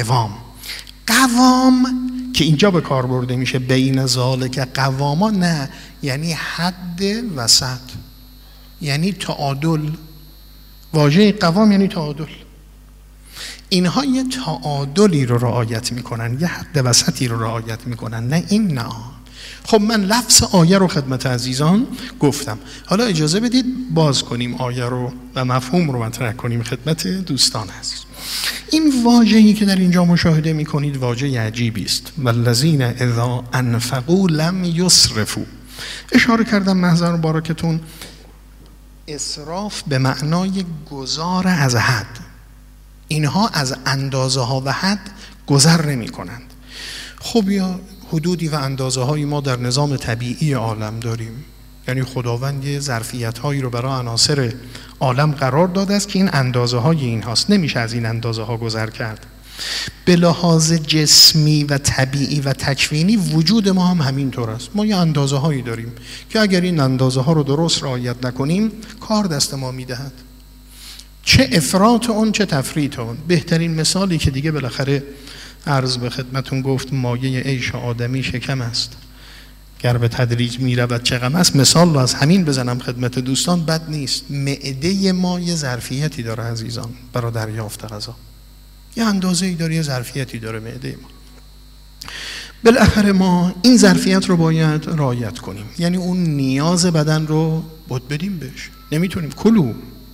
قوام که اینجا به کار برده میشه بین ذالک قواما، نه یعنی حد وسط، یعنی تعادل. واژه قوام یعنی تعادل. اینها یه تعادلی رو رعایت میکنن، یه حد وسطی رو رعایت میکنن، نه این نه. خب من لفظ آیه رو خدمت عزیزان گفتم، حالا اجازه بدید باز کنیم آیه رو و مفهوم رو مطرح کنیم خدمت دوستان عزیز. این واژه‌ای که در اینجا مشاهده می‌کنید واژه عجیبی است. والذین اذا انفقوا لم یسرفوا. اشاره کردم محضر بارکتون، اسراف به معنای گذار از حد. اینها از اندازه ها و حد گذر نمی کنند. خب یا حدودی و اندازه هایی ما در نظام طبیعی عالم داریم، یعنی خداوند یه ظرفیت هایی رو برای عناصر عالم قرار داده است که این اندازه های این هاست، نمیشه از این اندازه ها گذر کرد. به لحاظ جسمی و طبیعی و تکوینی وجود ما هم همینطور است. ما یه اندازه هایی داریم که اگر این اندازه ها رو درست رعایت نکنیم کار دست ما میدهد، چه افراط اون چه تفریط اون. بهترین مثالی که دیگه بالاخره عرض به خدمتون گفت، مایه عیش آدمی شکم است، گر به تدریج می رود چه غم است. مثال رو از همین بزنم خدمت دوستان، بد نیست. معده ما یه ظرفیتی داره عزیزان برای دریافت غذا. یه اندازه‌ای داره، یه ظرفیتی داره معده ما. بالاخره ما این ظرفیت رو باید رعایت کنیم، یعنی اون نیاز بدن رو بود بدیم بهش. نمیتونیم کلو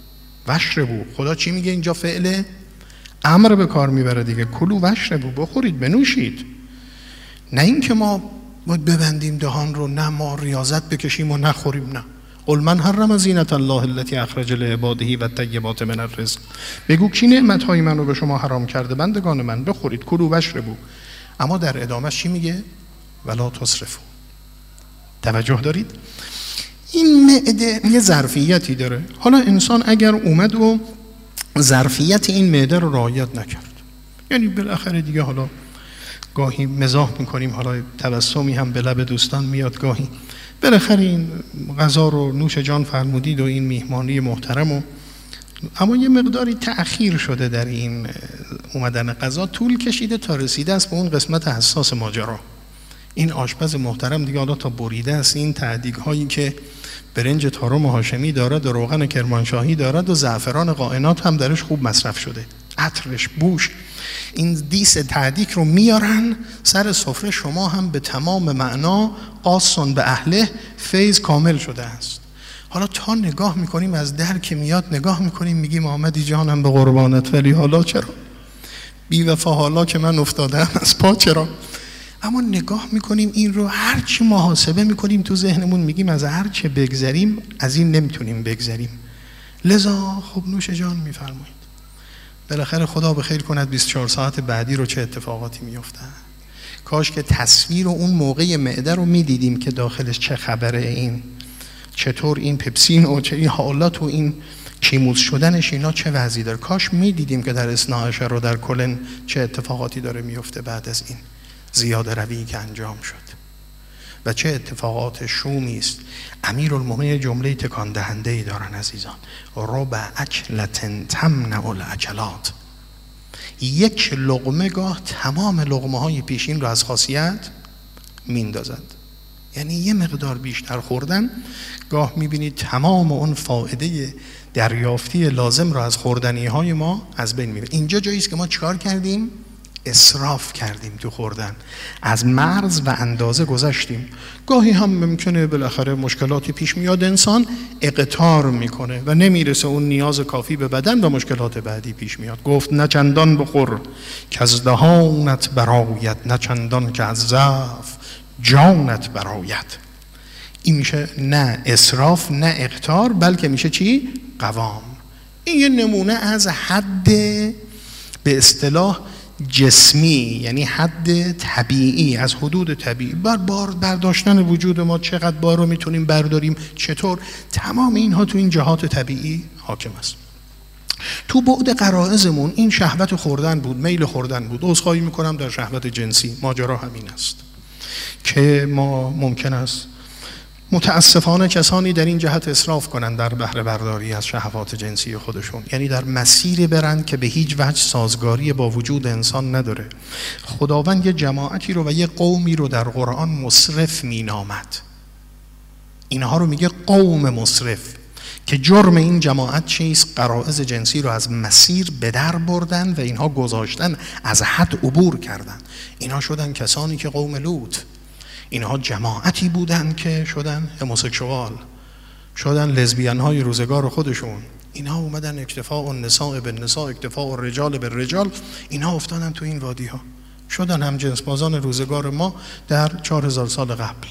وشربو، خدا چی میگه اینجا؟ فعل امر به کار میبره دیگه. کلو وشربو، بخورید بنوشید. نه اینکه ما باید ببندیم دهان رو، نه ما ریاضت بکشیم و نخوریم. نه، قل من حرم زینت الله التي اخرج لعباده و الطیبات من الرزق. بگو کی نعمت‌های من رو به شما حرام کرده؟ بندگان من، بخورید، کلوا واشربوا. اما در ادامهش چی میگه؟ ولا تسرفوا. توجه دارید؟ این معده یه ظرفیتی داره. حالا انسان اگر اومد و ظرفیت این معده رو رعایت نکرد، یعنی بالاخره دیگه حالا گاهی مزاح میکنیم، حالا تبسمی هم به لب دوستان میاد گاهی، بالاخره این غذا رو نوش جان فرمودید و این میهمانی محترم اما یه مقداری تأخیر شده در این اومدن غذا، طول کشیده تا رسیده است به اون قسمت حساس ماجرا. این آشپز محترم دیگه حالا تا بریده است این تعدیق هایی که برنج تارم هاشمی دارد و روغن کرمانشاهی دارد و زعفران قائنات هم درش خوب مصرف شده، عطرش، بوش، این دیس تعدیق رو میارن سر سفره، شما هم به تمام معنا قاصن به اهله، فیض کامل شده است. حالا تا نگاه میکنیم از در که میاد، نگاه میکنیم میگیم آمدی جانم به قربانت، ولی حالا چرا؟ بی وفا حالا که من افتادم از پا چرا؟ اما نگاه میکنیم این رو، هرچی محاسبه میکنیم تو ذهنمون میگیم از هرچه بگذریم از این نمیتونیم بگذریم، لذا خب نوش جان میفرمایید. بالاخره خدا بخیر کند 24 ساعت بعدی رو چه اتفاقاتی میفته. کاش که تصویر و اون موقع معده رو میدیدیم که داخلش چه خبره، این چطور این پپسین و چه این حالات و این کیموز شدنش اینا چه وضعی داره. کاش میدیدیم که در اثنا عشر رو در کلن چه اتفاقاتی داره میفته بعد از این زیاده روی که انجام شد و چه اتفاقات شومی است. امیرالمومنین جمله تکان دهنده ای دارن عزیزان، ربع اکلة تمنع الاکلات. یک لقمه گاه تمام لقمه های پیشین رو از خاصیت میندازد. یعنی یه مقدار بیشتر خوردن گاه میبینید تمام اون فایده دریافتی لازم رو از خوردنی های ما از بین میبرد. اینجا جایی است که ما چیکار کردیم؟ اسراف کردیم تو خوردن، از مرز و اندازه گذشتیم. گاهی هم ممکنه بالاخره مشکلاتی پیش میاد، انسان اقتار میکنه و نمیرسه اون نیاز کافی به بدن و مشکلات بعدی پیش میاد. گفت نه چندان بخور که از دهانت برآید، نه چندان که از ضعف جانت برآید. این میشه نه اسراف نه اقتار، بلکه میشه چی؟ قوام. این یه نمونه از حد به اصطلاح جسمی، یعنی حد طبیعی، از حدود طبیعی. بار برداشتن وجود ما، چقدر بار رو میتونیم برداریم، چطور، تمام اینها تو این جهات طبیعی حاکم است. تو بعد غرایزمون این شهوت خوردن بود، میل خوردن بود. عذرخواهی میکنم، در شهوت جنسی ماجرا همین است که ما ممکن است متاسفانه کسانی در این جهت اسراف کنند در بهره برداری از شهوات جنسی خودشون، یعنی در مسیر برند که به هیچ وجه سازگاری با وجود انسان نداره. خداوند یه جماعتی رو و یه قومی رو در قرآن مسرف مینامد، اینها رو میگه قوم مسرف، که جرم این جماعت چیست؟ غرایز جنسی رو از مسیر به در بردن و اینها گذاشتن، از حد عبور کردن. اینها شدن کسانی که قوم لوط، اینها جماعتی بودن که شدن هموسکشوال، شدن لزبیان های روزگار خودشون. اینها اومدن اکتفاء النساء بالنساء، اکتفاء الرجال بالرجال، اینها افتادن تو این وادی ها، شدن هم جنس بازان روزگار ما در 4000 سال قبل.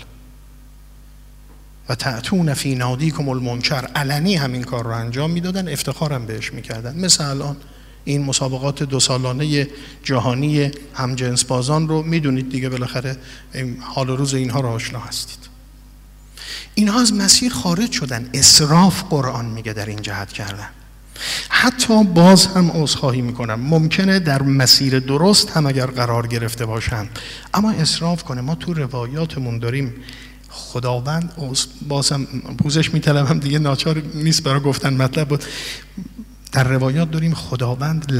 و تأتون فی نادیکم المنکر، علنی همین کار رو انجام میدادن، افتخارم بهش میکردن. مثل الان این مسابقات 2 سالانه جهانی همجنس بازان رو میدونید دیگه، بالاخره حال و روز اینها رو آشنا هستید. اینها از مسیر خارج شدن، اسراف قرآن میگه در این جهت کردن. حتی باز هم عذرخواهی میکنم، ممکنه در مسیر درست هم اگر قرار گرفته باشن اما اسراف کنه. ما تو روایاتمون داریم خداوند، بازم پوزش میطلبم دیگه، ناچار نیست برای گفتن مطلب بود، در روایات داریم خداوند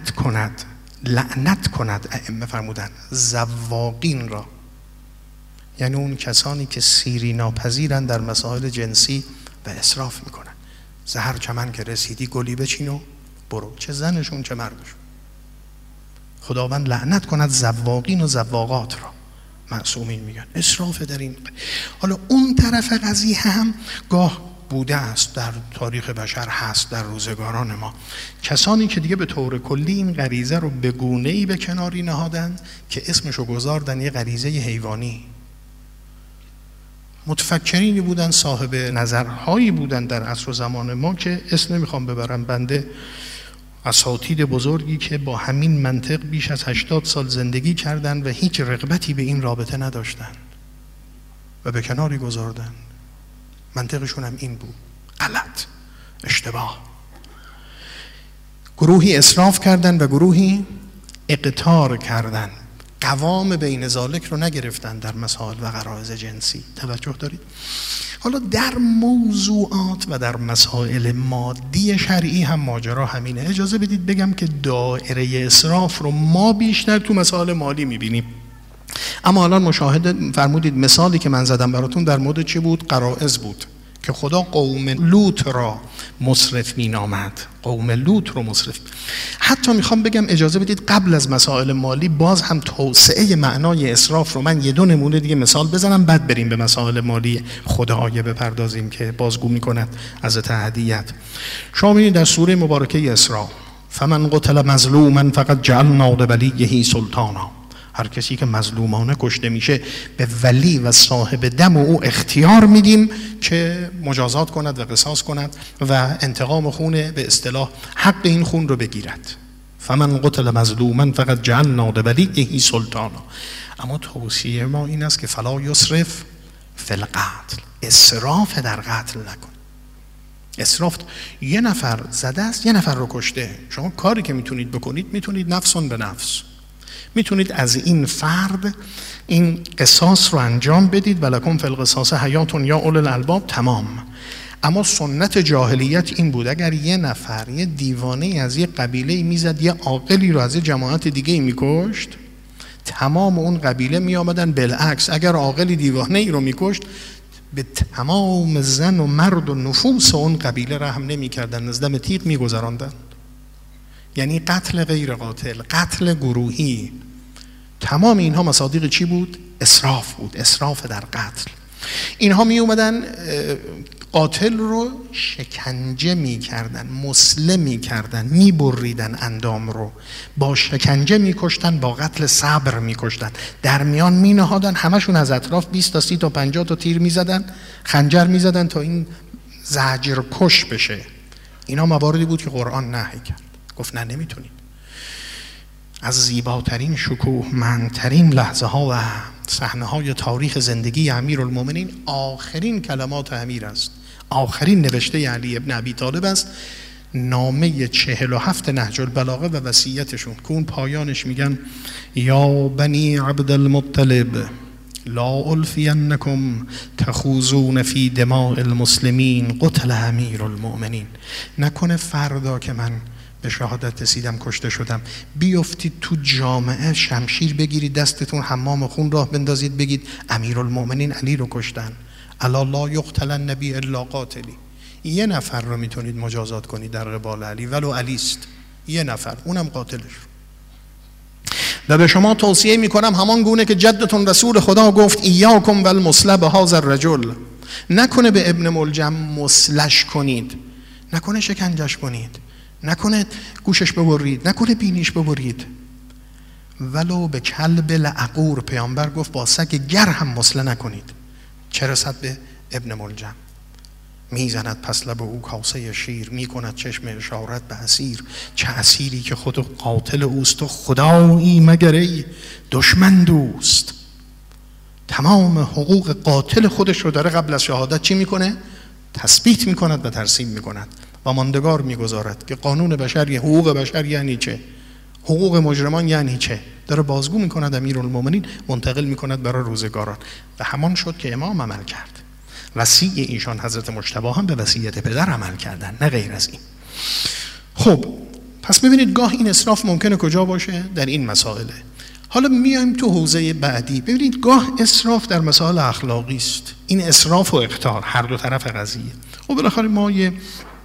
لعنت کند ائمه فرمودن زواقین را، یعنی اون کسانی که سیری ناپذیرن در مسائل جنسی و اسراف میکنن. زهر چمن که رسیدی گلی بچین و برو، چه زنشون چه مردشون. خداوند لعنت کند زواقین و زواقات را. معصومین میگن اسراف در این. حالا اون طرف قضیه هم گاه بوده است، در تاریخ بشر هست، در روزگاران ما کسانی که دیگه به طور کلی این غریزه رو به گونه‌ای به کناری نهادن که اسمشو گذاردن یه غریزه حیوانی. متفکرینی بودن، صاحب نظرهایی بودن در عصر و زمان ما که اسم نمیخوام ببرم، بنده اساتید بزرگی که با همین منطق بیش از 80 سال زندگی کردند و هیچ رغبتی به این رابطه نداشتند و به کناری گذاردن. منطقشون هم این بود. غلط، اشتباه. گروهی اسراف کردن و گروهی اقتار کردن. قوام بین ذالک رو نگرفتن در مسائل و غرایز جنسی. توجه دارید؟ حالا در موضوعات و در مسائل مادی شرعی هم ماجرا همینه. اجازه بدید بگم که دایره اسراف رو ما بیشتر تو مسائل مالی میبینیم، اما الان مشاهده فرمودید مثالی که من زدم براتون در مورد چی بود؟ غرایز بود که خدا قوم لوط را مسرف مینامد. قوم لوط رو مسرف. حتی میخوام بگم اجازه بدید قبل از مسائل مالی باز هم توسعه معنای اسراف رو من یه دو نمونه دیگه مثال بزنم، بعد بریم به مسائل مالی خدایا بپردازیم که بازگو میکند از تعهدیت. شما ببینید در سوره مبارکه اسراء فمن قتل مظلوما فقد جعلنا لولیه سلطانا، هر کسی که مظلومانه کشته میشه به ولی و صاحب دم او اختیار میدیم که مجازات کند و قصاص کند و انتقام خونه به اصطلاح حق این خون رو بگیرد. فمن قتل مظلوما فقد جعلنا لولیه سلطانا. اما توصیه ما این است که فلا یسرف فی القتل، اسراف در قتل نکن. اسراف، یه نفر زده است، یه نفر رو کشته، شما کاری که میتونید بکنید، میتونید نفسون به نفس، میتونید از این فرد این قصاص رو انجام بدید، ولکم فی القصاص حیات یا اولی الالباب، تمام. اما سنت جاهلیت این بود اگر یه نفر یه دیوانه از یه قبیله میزد یه عاقلی رو از یه جماعت دیگه میکشت، تمام اون قبیله میآمدن بالعکس، اگر عاقلی دیوانه ای رو میکشت به تمام زن و مرد و نفوس اون قبیله رحم نمیکردن، از دم تیغ میگذراندن. یعنی قتل غیر قاتل، قتل گروهی، تمام اینها مصادیق چی بود؟ اسراف بود، اسراف در قتل. اینها می اومدن قاتل رو شکنجه می کردن، مسله می کردن، می بریدن اندام رو، با شکنجه می کشتن، با قتل صبر می کشتن، در میان می نهادن، همشون از اطراف 20 تا 30 تا 50 تا تیر می زدن، خنجر می زدن تا این زجر کش بشه. اینا مواردی بود که قرآن نهی کرد، گفت نه نمیتونید. از زیباترین شکوهمندترین لحظه ها و صحنه های تاریخ زندگی امیرالمومنین آخرین کلمات امیر است، آخرین نوشته علی ابن ابی طالب است، نامه 47 نهج البلاغه و وصیتشون که اون پایانش میگن یا بنی عبدالمطلب لا الفینکم تخوضون فی دماء المسلمین قتل امیرالمؤمنین. نکنه فردا که من به شهادت رسیدم، کشته شدم، بیفتید تو جامعه شمشیر بگیرید دستتون حمام خون راه بندازید بگید امیرالمؤمنین علی رو کشتن. الا لا یقتل النبی الا قاتلی. یه نفر رو میتونید مجازات کنید در قبال علی، ولو علی است، یه نفر، اونم قاتلش. و به شما توصیه میکنم همان گونه که جدتون رسول خدا گفت ایاکم والمثل بهذا الرجل، نکنه به ابن ملجم مثلش کنید، نکنه شکنجش کنید، نکنه گوشش ببرید، نکنه بینیش ببرید، ولو به کلب لعقور، پیامبر گفت با سگ گر هم مثله نکنید. چه رسد به ابن ملجم؟ میزند پس لب او کاسه شیر، میکند چشم اشارت به اسیر، چه اسیری که خود قاتل اوست و خدایی مگر ای دشمن دوست. تمام حقوق قاتل خودش رو داره قبل از شهادت چی میکنه؟ تثبیت میکند و ترسیم میکند و ماندگار میگذارد که قانون بشر، حقوق بشر یعنی چه، حقوق مجرمان یعنی چه، داره بازگو میکند امیرالمومنین، منتقل میکند برای روزگاران. و همان شد که امام عمل کرد. وصی ایشان حضرت مجتبی هم به وصیت پدر عمل کردن، نه غیر از این. خب پس ببینید گاه این اسراف ممکنه کجا باشه؟ در این مسائله. حالا میایم تو حوزه بعدی. ببینید گاه اسراف در مسائل اخلاقی است. این اسراف و اقتار هر دو طرف قضیه. خب بالاخره ما یه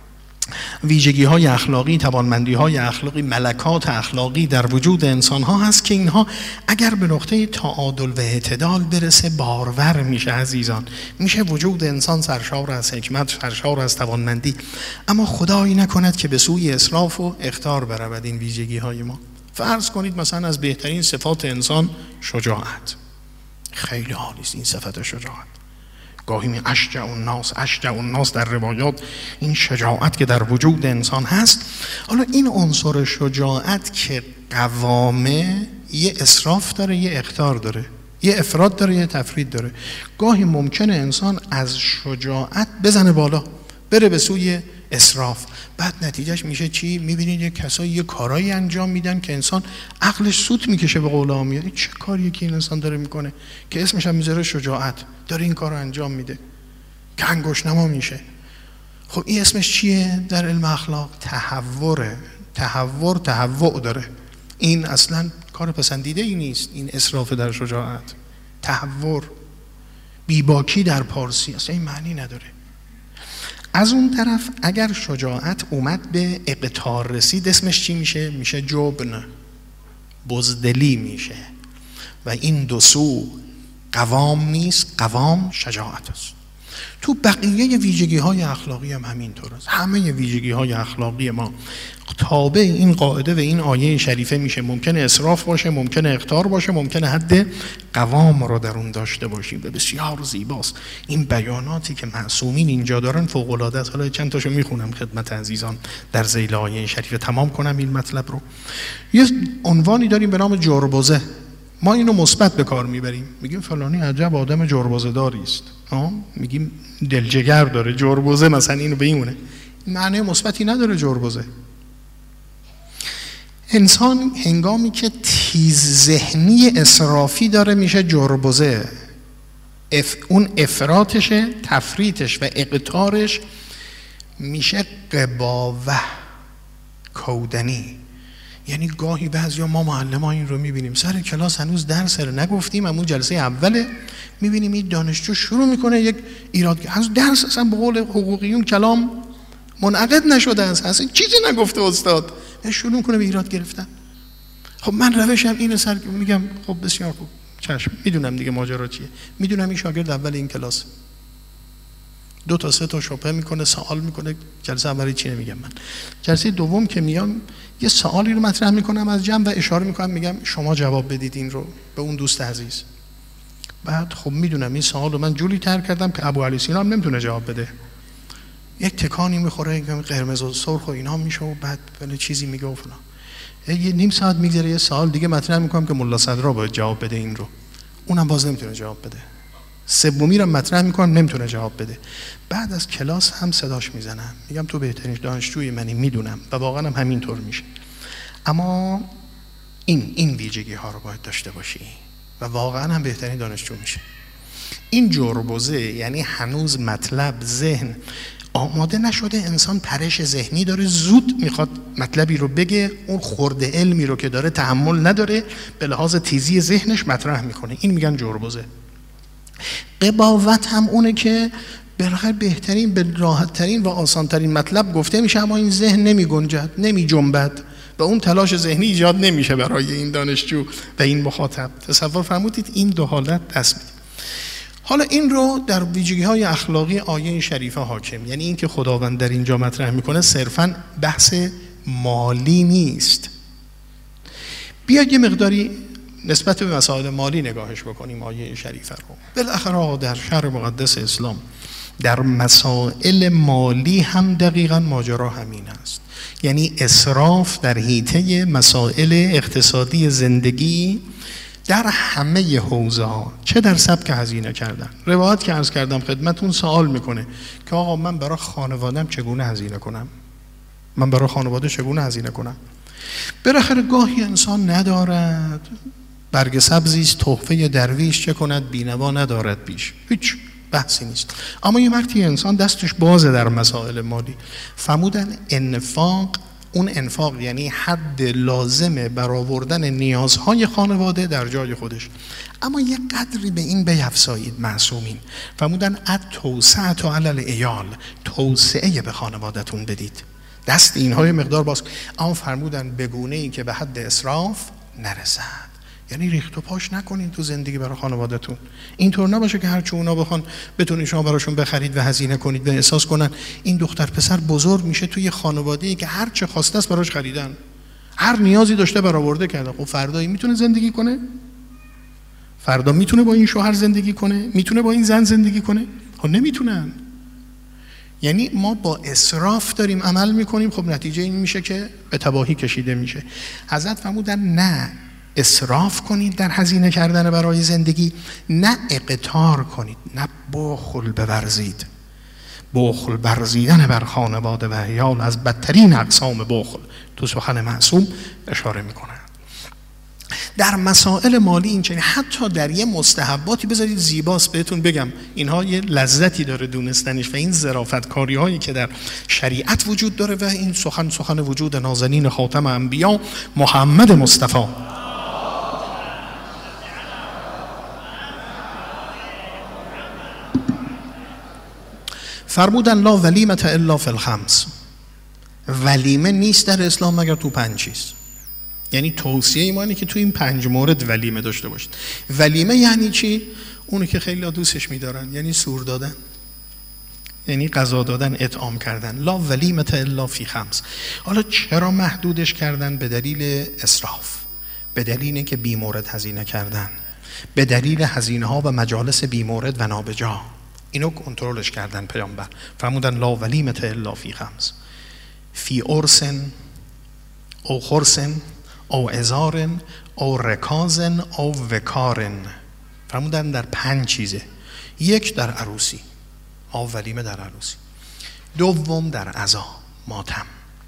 ویژگی‌های اخلاقی، توانمندی‌های اخلاقی، ملکات اخلاقی در وجود انسان‌ها هست که اینها اگر به نقطه تعادل و اعتدال برسه بارور میشه عزیزان. میشه وجود انسان سرشار از حکمت، سرشار از توانمندی، اما خدایی نکند که به سوی اسراف و اخطار برود این ویژگی‌های ما. فرض کنید مثلا از بهترین صفات انسان شجاعت. خیلی عالی است این صفت شجاعت. گاهی می اشجع الناس در روایات این شجاعت که در وجود انسان هست. حالا این عنصر شجاعت که قوامه یه اسراف داره، یه اخطار داره، یه افراد داره، یه تفرید داره. گاهی ممکنه انسان از شجاعت بزنه بالا بره به سوی اسراف، بعد نتیجهش میشه چی؟ میبینید یه کسایی یه کارایی انجام میدن که انسان عقلش سوت میکشه به قول عامیه. چه کاریه که این انسان داره میکنه که اسمش هم میذاره شجاعت، داره این کارو انجام میده که انگشت‌نما میشه. خب این اسمش چیه در علم اخلاق؟ تهوره. تهوع داره. این اصلا کار پسندیده ای نیست، این اسراف در شجاعت. تهور، بیباکی در پارسی اصلا این معنی نداره. از اون طرف اگر شجاعت اومد به اقتار رسید اسمش چی میشه؟ میشه جبن، بزدلی میشه. و این دو سو قوام نیست، قوام شجاعت است. تو بقیه ویژگی‌های اخلاقی هم همینطور است. همه ویژگی‌های اخلاقی ما تابع این قاعده و این آیه شریفه میشه. ممکنه اسراف باشه، ممکنه اخطار باشه، ممکنه حد قوام رو در اون داشته باشیم. و بسیار زیباست این بیاناتی که معصومین اینجا دارن، فوق‌العاده است. حالا چند تاشو میخونم خدمت عزیزان در ذیل آیه شریفه تمام کنم این مطلب رو. یه عنوانی داریم به نام جربزه. ما اینو مثبت به کار میبریم، میگیم فلانی عجب آدم جربزه داری است، میگیم دلجگر داره، جربزه مثلا اینو به اینونه. معنی مثبتی نداره جربزه. انسان هنگامی که تیز ذهنی اسرافی داره میشه جربزه. اون افراطشه، تفریطش و اقتارش میشه قباوه، کودنی. یعنی گاهی بعضیا ما معلم‌ها این رو می‌بینیم سر کلاس هنوز درس رو نگفتیم، همون جلسه اوله می‌بینیم این دانشجو شروع میکنه یک ایراد، هنوز درس اصلا به قول حقوقیون کلام منعقد نشده است، اصلا چیزی نگفته استاد، شروع میکنه به ایراد گرفتن. خب من روشم اینو سر میگم خب بسیار خوب، چشم، میدونم دیگه ماجرا چیه، میدونم این شاگرد اول این کلاس 2 تا 3 تا شبهه میکنه، سوال میکنه. جلسه اولی چی نمیگم من، جلسه دوم که میام یه سوالی رو مطرح میکنم از جمع و اشاره میکنم، میگم شما جواب بدید این رو به اون دوست عزیز. بعد خب میدونم این سوال رو من جوری طرح کردم که ابو علی سینا هم نمیتونه جواب بده، یک تکانی میخوره، قرمز و سرخ و اینا میشه و بعد ولی چیزی میگه و فلان. یه نیم ساعت میگذره یه سوال دیگه مطرح میکنم که ملا صدرا باید جواب بده این رو، اونم باز نمیتونه جواب بده. سومی رو مطرح میکنم نمیتونه جواب بده. بعد از کلاس هم صداش میزنم، میگم تو بهترین دانشجوی منی، میدونم و واقعا هم همینطور میشه، اما این ویژگی ها رو باید داشته باشی و واقعا هم بهترین دانشجو میشه. این جربزه یعنی هنوز مطلب ذهن آماده نشده، انسان پرش ذهنی داره، زود میخواد مطلبی رو بگه، اون خورده علمی رو که داره تحمل نداره، به لحاظ تیزی ذهنش مطرح میکنه، این میگن جربزه. قباوت هم اونه که بالاخره بهترین، به راحت ترین و آسان ترین مطلب گفته میشه اما این ذهن نمی گنجد، نمی جنبد و اون تلاش ذهنی ایجاد نمیشه برای این دانشجو و این مخاطب. تصور فرمودید این دو حالت دست میده. حالا این رو در ویژگی‌های اخلاقی آیه شریفه حاکم، یعنی این که خداوند در اینجا مطرح میکنه صرفاً بحث مالی نیست. بیاید یه مقداری نسبت به مسائل مالی نگاهش بکنیم آیه شریفه رو. بالاخره در شهر مقدس اسلام در مسائل مالی هم دقیقاً ماجرا همین است، یعنی اسراف در حیطه مسائل اقتصادی زندگی در همه حوزه ها، چه در سبک هزینه کردن. روایت که عرض کردم خدمتون سوال میکنه که آقا من برای خانوادم چگونه هزینه کنم، من برای خانواده چگونه هزینه کنم. بالاخره گاهی انسان ندارد، برگ سبزیست تحفه درویش چه کند، بینوا ندارد بیش، هیچ بحثی نیست. اما یه وقتی انسان دستش بازه در مسائل مالی، فرمودن انفاق، اون انفاق یعنی حد لازم برآوردن نیازهای خانواده در جای خودش، اما یه قدری به این بیفزایید معصومین. فرمودن توسعه علی العیال، توسعه به خانوادتون بدید. دست اینها یه مقدار باز. اما فرمودن به گونه‌ای که به حد اسراف نرسد. یعنی ریخت و پاش نکنین تو زندگی برای خانواده‌تون. اینطور نباشه که هر چه اونا بخوان بتونین شما براشون بخرید و هزینه کنید و احساس کنن این دختر پسر بزرگ میشه توی خانواده‌ای که هر چه خواسته است براش خریدن، هر نیازی داشته برآورده کرده. خب فردایی میتونه زندگی کنه؟ فردا میتونه با این شوهر زندگی کنه؟ میتونه با این زن زندگی کنه؟ خب نمیتونن. یعنی ما با اسراف داریم عمل میکنیم. خب نتیجه این میشه که به تباهی کشیده میشه. حضرت فرمودن نه اسراف کنید در هزینه کردن برای زندگی، نه اقتار کنید، نه بخل بورزید. بخل ورزیدن بر خانواده و عیال از بدترین اقسام بخل تو سخن معصوم اشاره میکنن. در مسائل مالی اینچنین، حتی در یه مستحباتی بذارید زیباست بهتون بگم، اینها یه لذتی داره دونستنش و این ظرافت کاری هایی که در شریعت وجود داره و این سخن وجود نازنین خاتم انبیا محمد مصطفی فرمودن لا ولیمة الا فی الخمس. ولیمه نیست در اسلام مگر تو 5 چیز. یعنی توصیه ایمانه که تو این 5 مورد ولیمه داشته باشید. ولیمه یعنی چی؟ اونو که خیلی دوستش می‌دارن، یعنی سور دادن، یعنی غذا دادن، اطعام کردن. لا ولیمة الا فی 5. حالا چرا محدودش کردن؟ به دلیل اسراف، به دلیل اینکه بی مورد هزینه کردن، به دلیل هزینه‌ها و مجالس بی مورد و نابجا. اینو کنترلش کردن پیامبر. فرمودن لا ولیمة الا فی 5 فی عرس او خرس او ازار او رکاز او وکار. فرمودن در 5 چیزه. 1 در عروسی، ولیمه در عروسی. 2 در عزا، ماتم.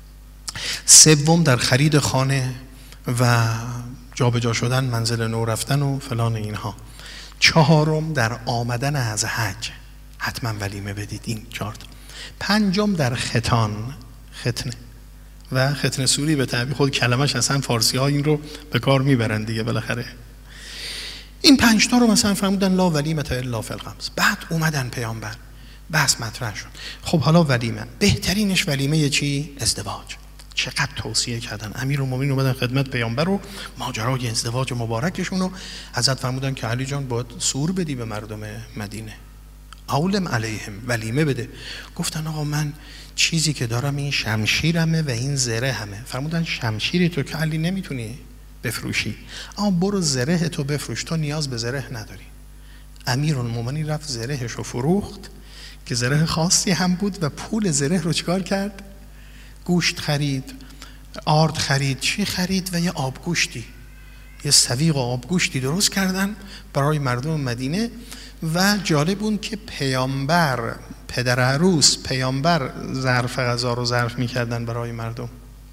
3 در خرید خانه و جابجا شدن، منزل نو رفتن و فلان اینها. 4 در آمدن از حج، حتما ولیمه بدید. این 4. 5 در ختان، ختنه و ختنه سوری به تعبیر خود کلمش اصلا فارسی ها این رو به کار میبرن دیگه بالاخره. این 5 رو مثلا فرمودن لا ولیمة الا فی الخمس. بعد اومدن پیامبر بحث مطرح شد. خب حالا ولیمه، بهترینش ولیمه چی؟ ازدواج. چقدر توصیه کردن. امیرالمومنین اومدن خدمت پیامبر رو ماجرای ازدواج مبارکشون رو حضرت فرمودن که علی جان باید سور بدی به مردم مدینه، اولم علیهم، ولیمه بده. گفتن آقا من چیزی که دارم این شمشیرمه و این زره همه. فرمودن شمشیری تو که علی نمیتونی بفروشی، اما برو زره تو بفروش، تو نیاز به زره نداری. امیرالمومنین رفت زرهش رو فروخت که زره خاصی هم بود و پول زره رو چکار کرد؟ گوشت خرید، آرد خرید، چی خرید و یه آبگوشتی، یه سویق آبگوشتی درست کردن برای مردم مدینه. و جالب اون که پیامبر، پدر عروس، پیامبر ظرف غذا رو ظرف میکردن برای مردم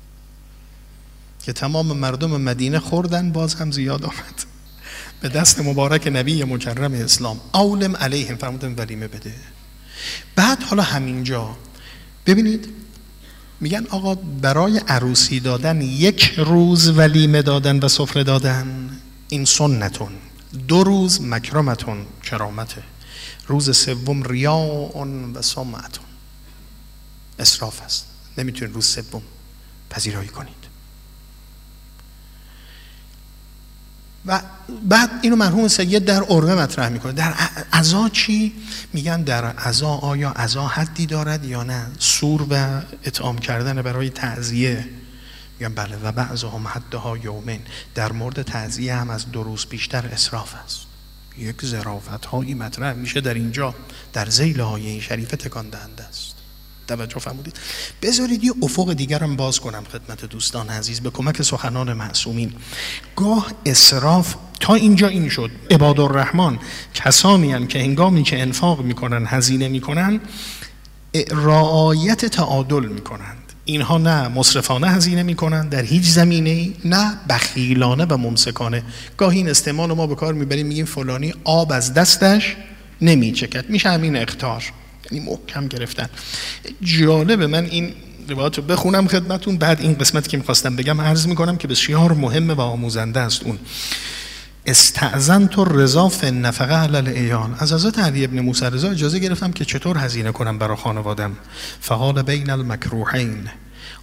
که تمام مردم مدینه خوردن، باز هم زیاد آمد به دست مبارک نبی مکرم اسلام. اولم علیهم، فرمودن ولیمه بده. بعد حالا همینجا ببینید میگن آقا برای عروسی دادن 1 روز ولیمه دادن و سفره دادن این سنتون، 2 روز مکرمتون، کرامته، روز 3 ریاء و سمعتون، اسراف است، نمیتونید روز 3 پذیرایی کنید. و بعد اینو مرحوم سید در عربه مطرح میکنه. در عزا چی؟ میگن در عزا آیا عزا حدی دارد یا نه؟ سور و اطعام کردن برای تعزیه. میگن بله. و بعضهم حدها یومین، در مورد تعزیه هم از 2 روز بیشتر اسراف است. یک ظرافت هایی مطرح میشه در اینجا، در ذیل های این شریفه تکان دهنده است. توجه فرمودید. بذارید یه افق دیگرم باز کنم خدمت دوستان عزیز به کمک سخنان معصومین. گاه اسراف تا اینجا این شد، عبادالرحمن کسانی هستند که هنگامی که انفاق میکنن، هزینه میکنن، رعایت تعادل میکنند. اینها نه مسرفانه هزینه میکنن در هیچ زمینه‌ای، نه بخیلانه و ممسکانه. گاهی این استعمال ما به کار میبریم، میگیم فلانی آب از دستش نمیچکد، میشه همین اقتار، یعنی محکم گرفتن. جالبه، من این روایت رو بخونم خدمتون، بعد این قسمتی که میخواستم بگم عرض میکنم که بسیار مهمه و آموزنده است. اون استأذنت الرضا فی النفقه علی العیال، از حضرت علی ابن موسی رضا اجازه گرفتم که چطور هزینه کنم برای خانوادم. فقال بین المکروهین،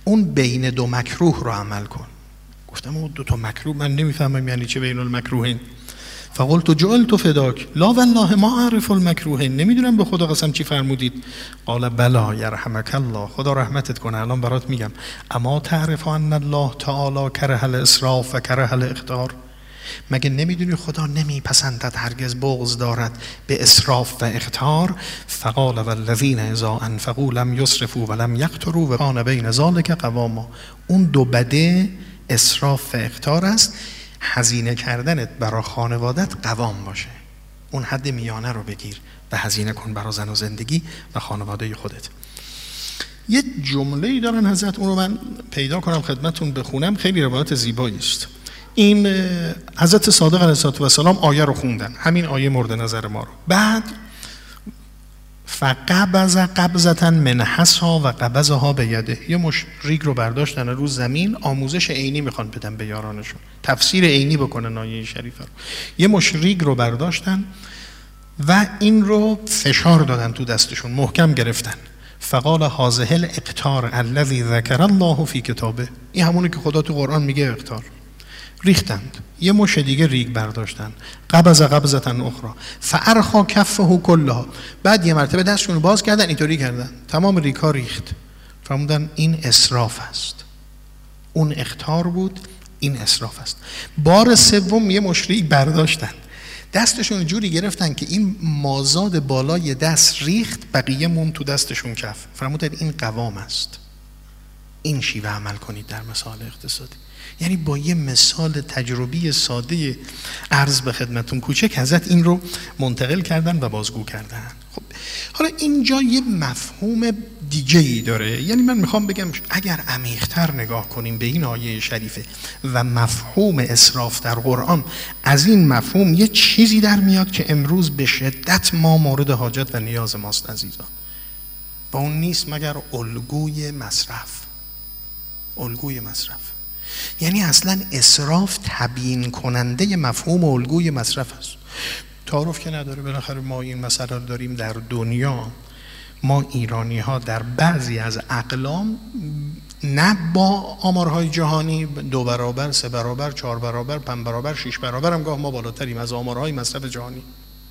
اون بین دو مکروه رو عمل کن. گفتم اون دو تا مکروه من نمیفهمم یعنی چه بین المکروهین. فقلت جعلت فداک لا والله ما اعرف المکروهین، نمیدونم به خدا قسم چی فرمودید. قال بلا یرحمک الله، خدا رحمتت کنه، الان برات میگم. اما تعرف ان الله تعالی کره الاسراف و کره الاخطار، مگه نمیدونی خدا نمیپسندد، هرگز بغض دارد به اسراف و اخطار. فقال والذین اذا انفقوا لم یسرفوا ولم یقتروا و کان بین ذلک قواما. اون دو بده اسراف و اخطار است. هزینه کردنت برای خانوادت قوام باشه، اون حد میانه رو بگیر و هزینه کن برای زن و زندگی و خانواده خودت. یه جمله‌ای دارن حضرت، اون رو من پیدا کنم خدمتون بخونم، خیلی روایت زیبایی است. این حضرت صادق علیه السلام آیه رو خوندن، همین آیه مورد نظر ما رو. بعد فقبض قبضة من حصا و قبضها به یده، یه مش ریگ رو برداشتن رو زمین، آموزش عینی میخوان بدن به یارانشون، تفسیر عینی بکنن آیه شریفه رو. یه مش ریگ رو برداشتن و این رو فشار دادن تو دستشون، محکم گرفتن. فقال هذه الاقتار الذي ذكر الله في کتابه، این همونه که خدا تو قرآن میگه اقتار. ریختند، یه مش دیگه ریگ برداشتن، قبض قبضة اخرى فارخا کفه کلها، بعد یه مرتبه دستشون رو باز کردن، اینطوری کردن، تمام ریگ ها ریخت. فرمودن این اسراف است، اون اخطار بود، این اسراف است. بار سوم یه مش ریگ برداشتن، دستشون جوری گرفتن که این مازاد بالای دست ریخت، بقیه مون تو دستشون کف. فرمودن این قوام است. این شیوه عمل کنید در مسائل اقتصادی. یعنی با یه مثال تجربی ساده عرض به خدمتون کوچک حضرت این رو منتقل کردن و بازگو کردن. خب حالا اینجا یه مفهوم دیگه‌ای داره. یعنی من میخوام بگم اگر عمیق‌تر نگاه کنیم به این آیه شریفه و مفهوم اسراف در قرآن، از این مفهوم یه چیزی در میاد که امروز به شدت ما مورد حاجت و نیاز ماست عزیزان. و اون نیست مگر الگوی مصرف. الگوی مصرف یعنی اصلا اسراف تبیین کننده مفهوم الگوی مصرف است. تعارف که نداره، بالاخره ما این مسئله رو داریم در دنیا. ما ایرانی ها در بعضی از اقلام نه با آمارهای جهانی 2 برابر، 3 برابر، 4 برابر، 5 برابر، 6 برابر هم گاه ما بالاتریم از آمارهای مصرف جهانی.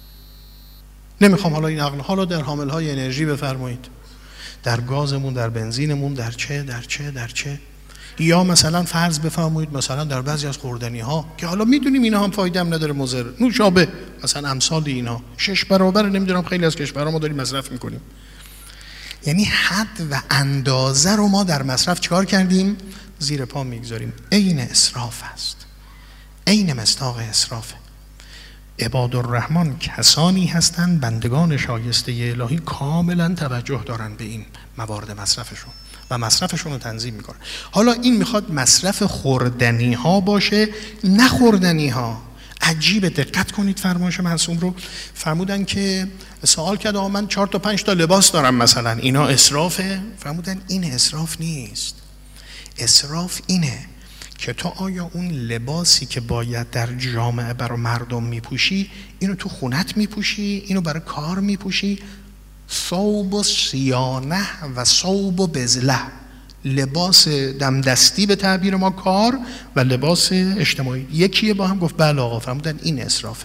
نمیخوام حالا این حالا در حاملهای انرژی بفرمایید، در گازمون، در بنزینمون، در چه یا مثلا فرض بفرمایید مثلا در بعضی از خوردنی ها که حالا میدونیم اینا هم فایده هم نداره، مضر، نوشابه مثلا امثال اینا 6 برابر، نمیدونم خیلی از کشورها ما داریم مصرف میکنیم. یعنی حد و اندازه رو ما در مصرف چیکار کردیم؟ زیر پا میگذاریم. عین اسراف است، عین مصداق اسرافه. عباد الرحمن کسانی هستند بندگان شایسته الهی کاملا توجه دارن به این موارد مصرفشون و مصرفشون رو تنظیم میکنن. حالا این میخواد مصرف خوردنی ها باشه، نه خوردنی ها. عجیبه، دقت کنید فرمایش معصوم رو. فرمودن که سوال کرد آقا من 4 تا 5 تا لباس دارم مثلا، اینا اسرافه؟ فرمودن این اسراف نیست. اسراف اینه که تو آیا اون لباسی که باید در جامعه برای مردم میپوشی، اینو تو خونت میپوشی، اینو برای کار میپوشی؟ ثوب و صیانه و ثوب و بذله، لباس دمدستی به تعبیر ما کار و لباس اجتماعی یکیه با هم؟ گفت بله آقا. فرمودن این اسرافه.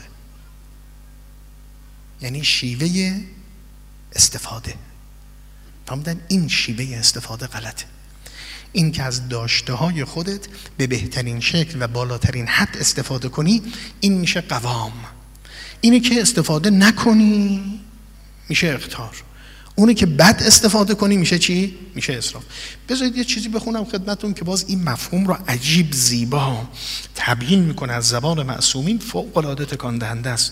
یعنی شیوه استفاده. فرمودن این شیوه استفاده غلطه. این که از داشته های خودت به بهترین شکل و بالاترین حد استفاده کنی، این میشه قوام. اینی که استفاده نکنی میشه اقتار. اونی که بد استفاده کنی میشه چی؟ میشه اسراف. بذارید یه چیزی بخونم خدمتون که باز این مفهوم رو عجیب زیبا تبیین میکنه از زبان معصومین، فوق العاده تکان دهنده است.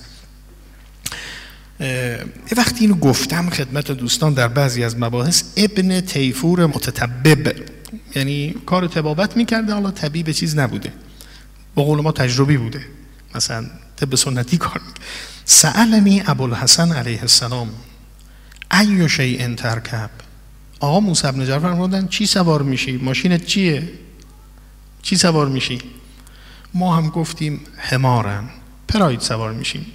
یه وقتی اینو گفتم خدمت دوستان در بعضی از مباحث، ابن تیفور متطبب، یعنی کار طبابت میکرده، حالا طبیب چیز نبوده، با قول ما تجربی بوده، مثلا طب سنتی کار میکنه. سألنی ابوالحسن علیه السلام ای شیء ترکب. آقا موسی بن جعفر فرمودن چی سوار میشی؟ ماشینت چیه؟ چی سوار میشی؟ ما هم گفتیم حمارن، پراید سوار میشیم.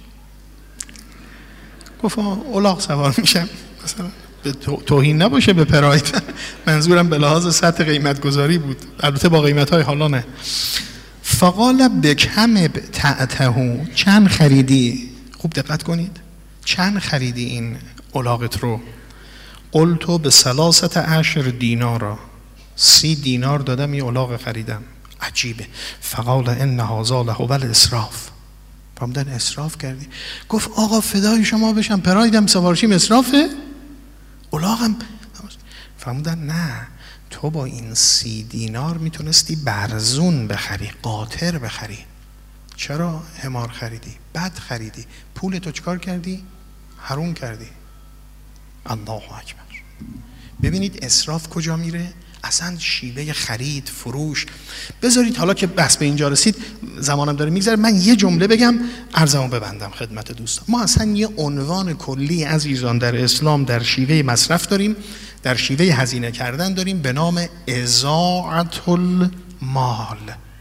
گفت الاغ سوار میشم. مثلا به توهین نباشه به پراید. منظورم به لحاظ سطح قیمت گذاری بود، البته با قیمت های حالا نه. فقال بکم تعته، چند خریدی؟ خوب دقت کنید، چند خریدی این الاغت رو؟ قلتو به 13 دینارا، 30 دینار دادم این الاغ خریدم. عجیبه. فقال ان هذا لهو الاسراف، فهمدن اسراف کردی؟ گفت آقا فدای شما بشم، پرایدم سوارشیم اسرافه؟ الاغم. فهمدن نه، تو با این 30 دینار میتونستی برزون بخری، قاطر بخری. چرا حمار خریدی؟ بد خریدی. پول تو چکار کردی؟ حروم کردی. الله اکبر. ببینید اسراف کجا میره؟ اصلا شیوه خرید، فروش. بذارید حالا که بحث به اینجا رسید، زمانم داره میگذره، من یه جمله بگم عرضمو ببندم خدمت دوستان. ما اصلا یه عنوان کلی عزیزان در اسلام در شیوه مصرف داریم، در شیوه هزینه کردن داریم، به نام اضاعت المال.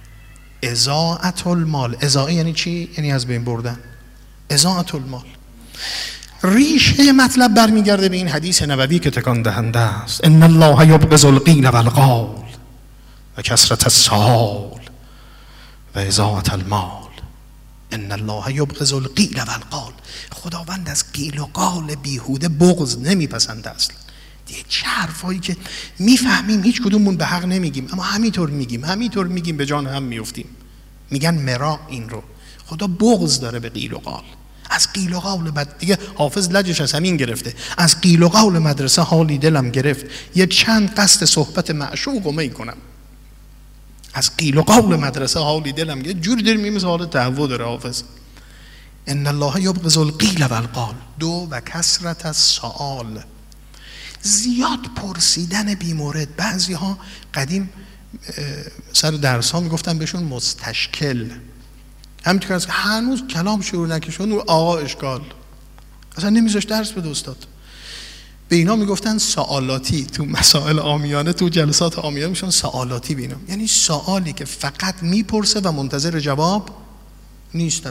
اضاعت المال. اضاعه یعنی چی؟ یعنی از بین بردن. اضاعت المال. ریشه مطلب برمیگرده به این حدیث نبوی که تکان دهنده است. ان الله یبغض القیل والقال و کثرت السؤال و اضاعت المال. ان الله یبغض القیل والقال. خداوند از قیل و قال بیهوده بغض نمیپسنده اصلا. دیگه چه حرفایی که میفهمیم هیچ کدوممون به حق نمیگیم، اما همینطور میگیم به جان هم میافتیم. میگن مرا این رو. خدا بغض داره به قیل و قال. از قیل و قال بعد دیگه حافظ لجش از همین گرفته. از قیل و قال مدرسه حالی دلم گرفت، یک چند قصد صحبت معشوق می کنم. از قیل و قال مدرسه حالی دلم گرفت. جوری دل میمونه حالت تهوع داره حافظ. ان الله یبغض القیل والقال. دو و کثرت السؤال. زیاد پرسیدن بی مورد. بعضی ها قدیم سر درس ها میگفتن بهشون مستشکل. همینطور که هنوز کلام شروع نکشون اون آقا اشکال اصلا نمیذاش درس بده استاد. به اینا میگفتن سوالاتی. تو مسائل عامیانه، تو جلسات عامیانه میشون سوالاتی. به اینا یعنی سوالی که فقط میپرسه و منتظر جواب نیست.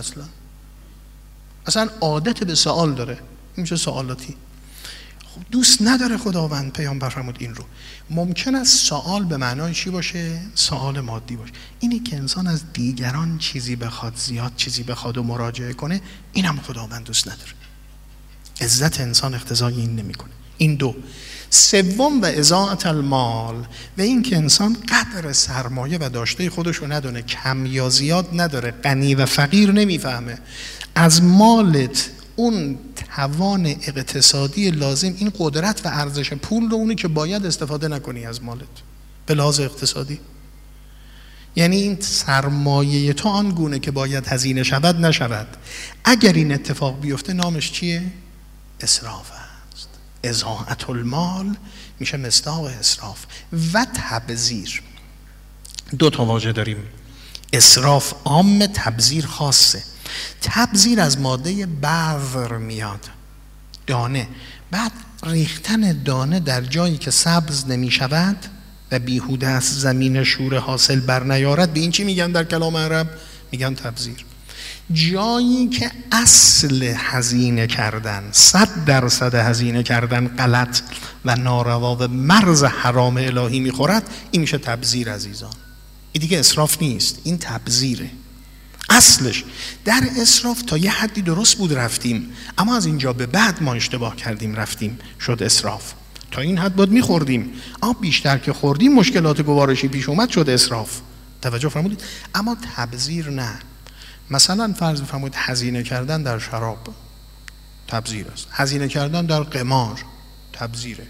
اصلا عادت به سوال داره، میشه سوالاتی. خب دوست نداره خداوند. پیامبر فرمود این رو. ممکن است سوال به معنای چی باشه؟ سوال مادی باشه. اینی که انسان از دیگران چیزی بخواد، زیاد چیزی بخواد و مراجعه کنه، اینم خداوند دوست نداره. عزت انسان اقتضای این نمیکنه. این دو. سوم و اضاعت المال، و این که انسان قدر سرمایه و داشته خودش رو ندونه، کم یا زیاد نداره، غنی و فقیر نمیفهمه. از مالت اون توان اقتصادی لازم، این قدرت و ارزش پول رو اونی که باید استفاده نکنی از مالت به لحاظ اقتصادی. یعنی این سرمایه تو آن گونه که باید هزینه شود نشود. اگر این اتفاق بیفته نامش چیه؟ اسراف است. اضاعت المال میشه مصداق اسراف. و تبذیر. دو تا واژه داریم. اسراف عام، تبذیر خاصه. تبذیر از ماده بذر میاد، دانه. بعد ریختن دانه در جایی که سبز نمی شود و بیهوده است، زمین شوره حاصل بر نیارد، به این چی میگن در کلام عرب؟ میگن تبذیر. جایی که اصل هزینه کردن، 100% هزینه کردن غلط و ناروا و مرز حرام الهی میخورد، این میشه تبذیر عزیزان. این دیگه اسراف نیست، این تبذیره. اصلش در اسراف تا یه حدی درست بود رفتیم، اما از اینجا به بعد ما اشتباه کردیم رفتیم شد اسراف. تا این حد بود میخوردیم، اما بیشتر که خوردیم مشکلات گوارشی پیش اومد شد اسراف. توجه فرمودید؟ اما تبذیر نه. مثلا فرض فرمودید هزینه کردن در شراب تبذیر است، هزینه کردن در قمار تبذیره.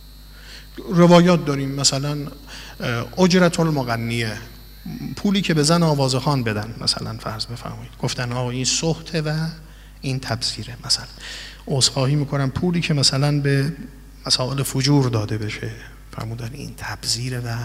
روایات داریم مثلا اجرت المغنیه، پولی که به زن آوازخوان بدن مثلا فرض بفرمایید، گفتن آقا این سخته و این تبذیره. مثلا عذرخواهی میکنم پولی که مثلا به مسائل فجور داده بشه، فرمودن این تبذیره و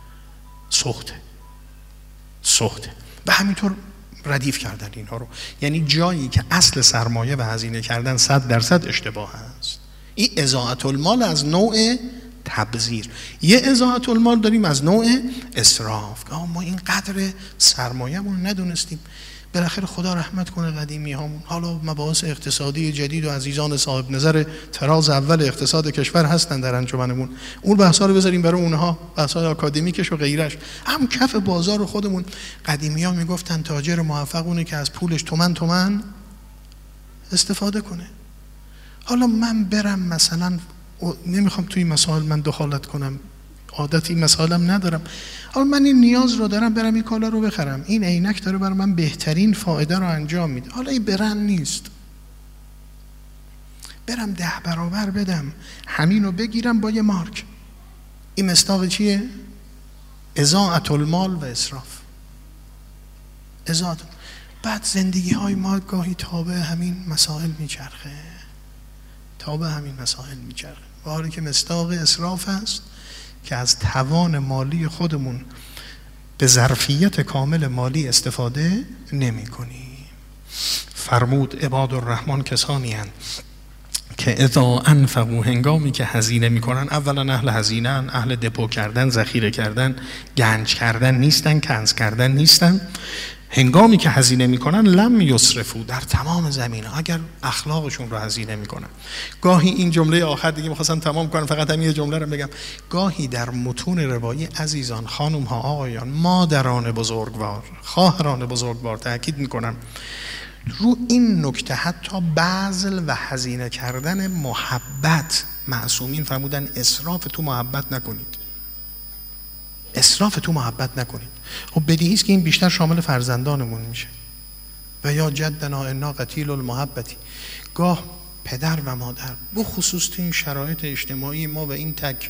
سخته. و همینطور ردیف کردن اینها رو. یعنی جایی که اصل سرمایه و هزینه کردن 100% اشتباه است. این اضاعت المال از نوع تبذیر. یه اضاعت المال داریم از نوع اسراف. ما این قدر سرمایه‌مون ندونستیم. بالاخره خدا رحمت کنه قدیمی هامون. حالا مباحث اقتصادی جدید و عزیزان صاحب نظر تراز اول اقتصاد کشور هستن در انجمنمون، اون بحثا رو بذاریم برای اونها، بحث‌های آکادمیکش و غیرش. هم کف بازار خودمون قدیمی‌ها میگفتن تاجر موفق اونه که از پولش تومن استفاده کنه. حالا من برم مثلا، نمیخوام توی مسائل من دخالت کنم، عادت این مسائلم ندارم، حالا من این نیاز رو دارم برم این کالا رو بخرم، این عینک داره برای من بهترین فایده رو انجام میده، حالا این برند نیست، برم 10 برابر بدم همین رو بگیرم با یه مارک. این مصداق چیه؟ اضاعة المال و اسراف. اضاعة. بعد زندگی های ما گاهی تابع همین مسائل میچرخه، و حالی که مصداق اسراف است که از توان مالی خودمون به ظرفیت کامل مالی استفاده نمی کنیم. فرمود عباد الرحمن کسانی هستند که اذا انفقوا، هنگامی که هزینه میکنن، اولا اهل هزینه ان، اهل دپو کردن، ذخیره کردن، گنج کردن نیستن، کنز کردن نیستن. هنگامی که هزینه میکنن لم یسرفوا، در تمام زمینه، اگر اخلاقشون رو هزینه میکنن. گاهی این جمله آخر دیگه میخواستم تمام کنم، فقط همین جمله رو بگم. گاهی در متون روایی عزیزان، خانم ها، آقایان، مادران بزرگوار، خواهران بزرگوار، تاکید میکنم رو این نکته، حتی بذل و هزینه کردن محبت. معصومین فرمودن اسراف تو محبت نکنید، اسراف تو محبت نکنید. خب بدیهی است که این بیشتر شامل فرزندانمون میشه. و یا جدنا انا قتیل المحبتی، گاه پدر و مادر، بخصوص تو این شرایط اجتماعی ما و این تک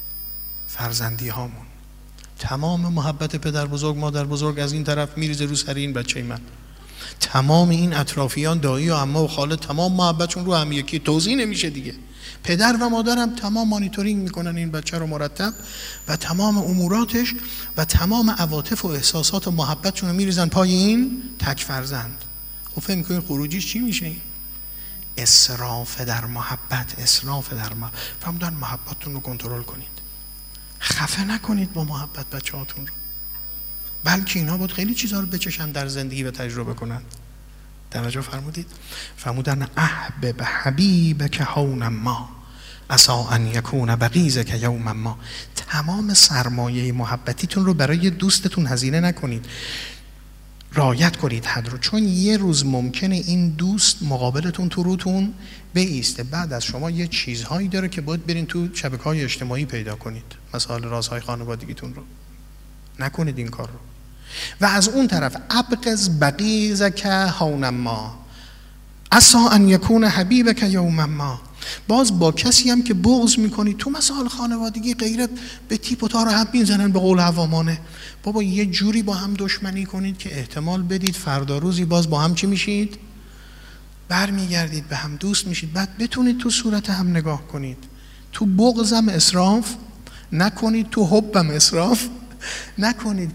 فرزندی هامون، تمام محبت پدر بزرگ مادر بزرگ از این طرف میریزه رو سر این بچه من، تمام این اطرافیان دایی و عمه و خاله تمام محبتشون رو هم یکی، توزیع نمیشه دیگه. پدر و مادر هم تمام مانیتورینگ میکنن این بچه رو مرتب، و تمام اموراتش و تمام عواطف و احساسات و محبتشون رو میریزن پای این تک فرزند. خب فهم میکنین خروجیش چی میشه؟ این اسراف در محبت، اسراف در فرمودن محبتتون رو کنترل کنید، خفه نکنید با محبت بچه هاتون رو، بلکه اینا باید خیلی چیزها رو بچشن در زندگی و تجربه کنن. توجه فرمودید؟ فرمودن احبب حبیبک هونا ما عسى ان یکون بغیضک یوما ما. تمام سرمایه محبتیتون رو برای دوستتون هزینه نکنید، رعایت کنید حد رو، چون یه روز ممکنه این دوست مقابلتون تو روتون بایسته، بعد از شما یه چیزهایی داره که باید برین تو شبکه‌های اجتماعی پیدا کنید، مسائل رازهای خانوادگیتون رو نکنید این کار رو. و از اون طرف ابغض بغیضک هونا ما عسى ان یکون حبیبک یوما ما. باز با کسی هم که بغض میکنی تو مسائل خانوادگی غیرت، به تیپ و تار هم میزنن به قول عوامانه، بابا یه جوری با هم دشمنی کنید که احتمال بدید فردا روزی باز با هم چی میشید؟ برمیگردید به هم، دوست میشید، بعد بتونید تو صورت هم نگاه کنید. تو بغضم اسراف نکنید، تو حبم اسراف نکنید.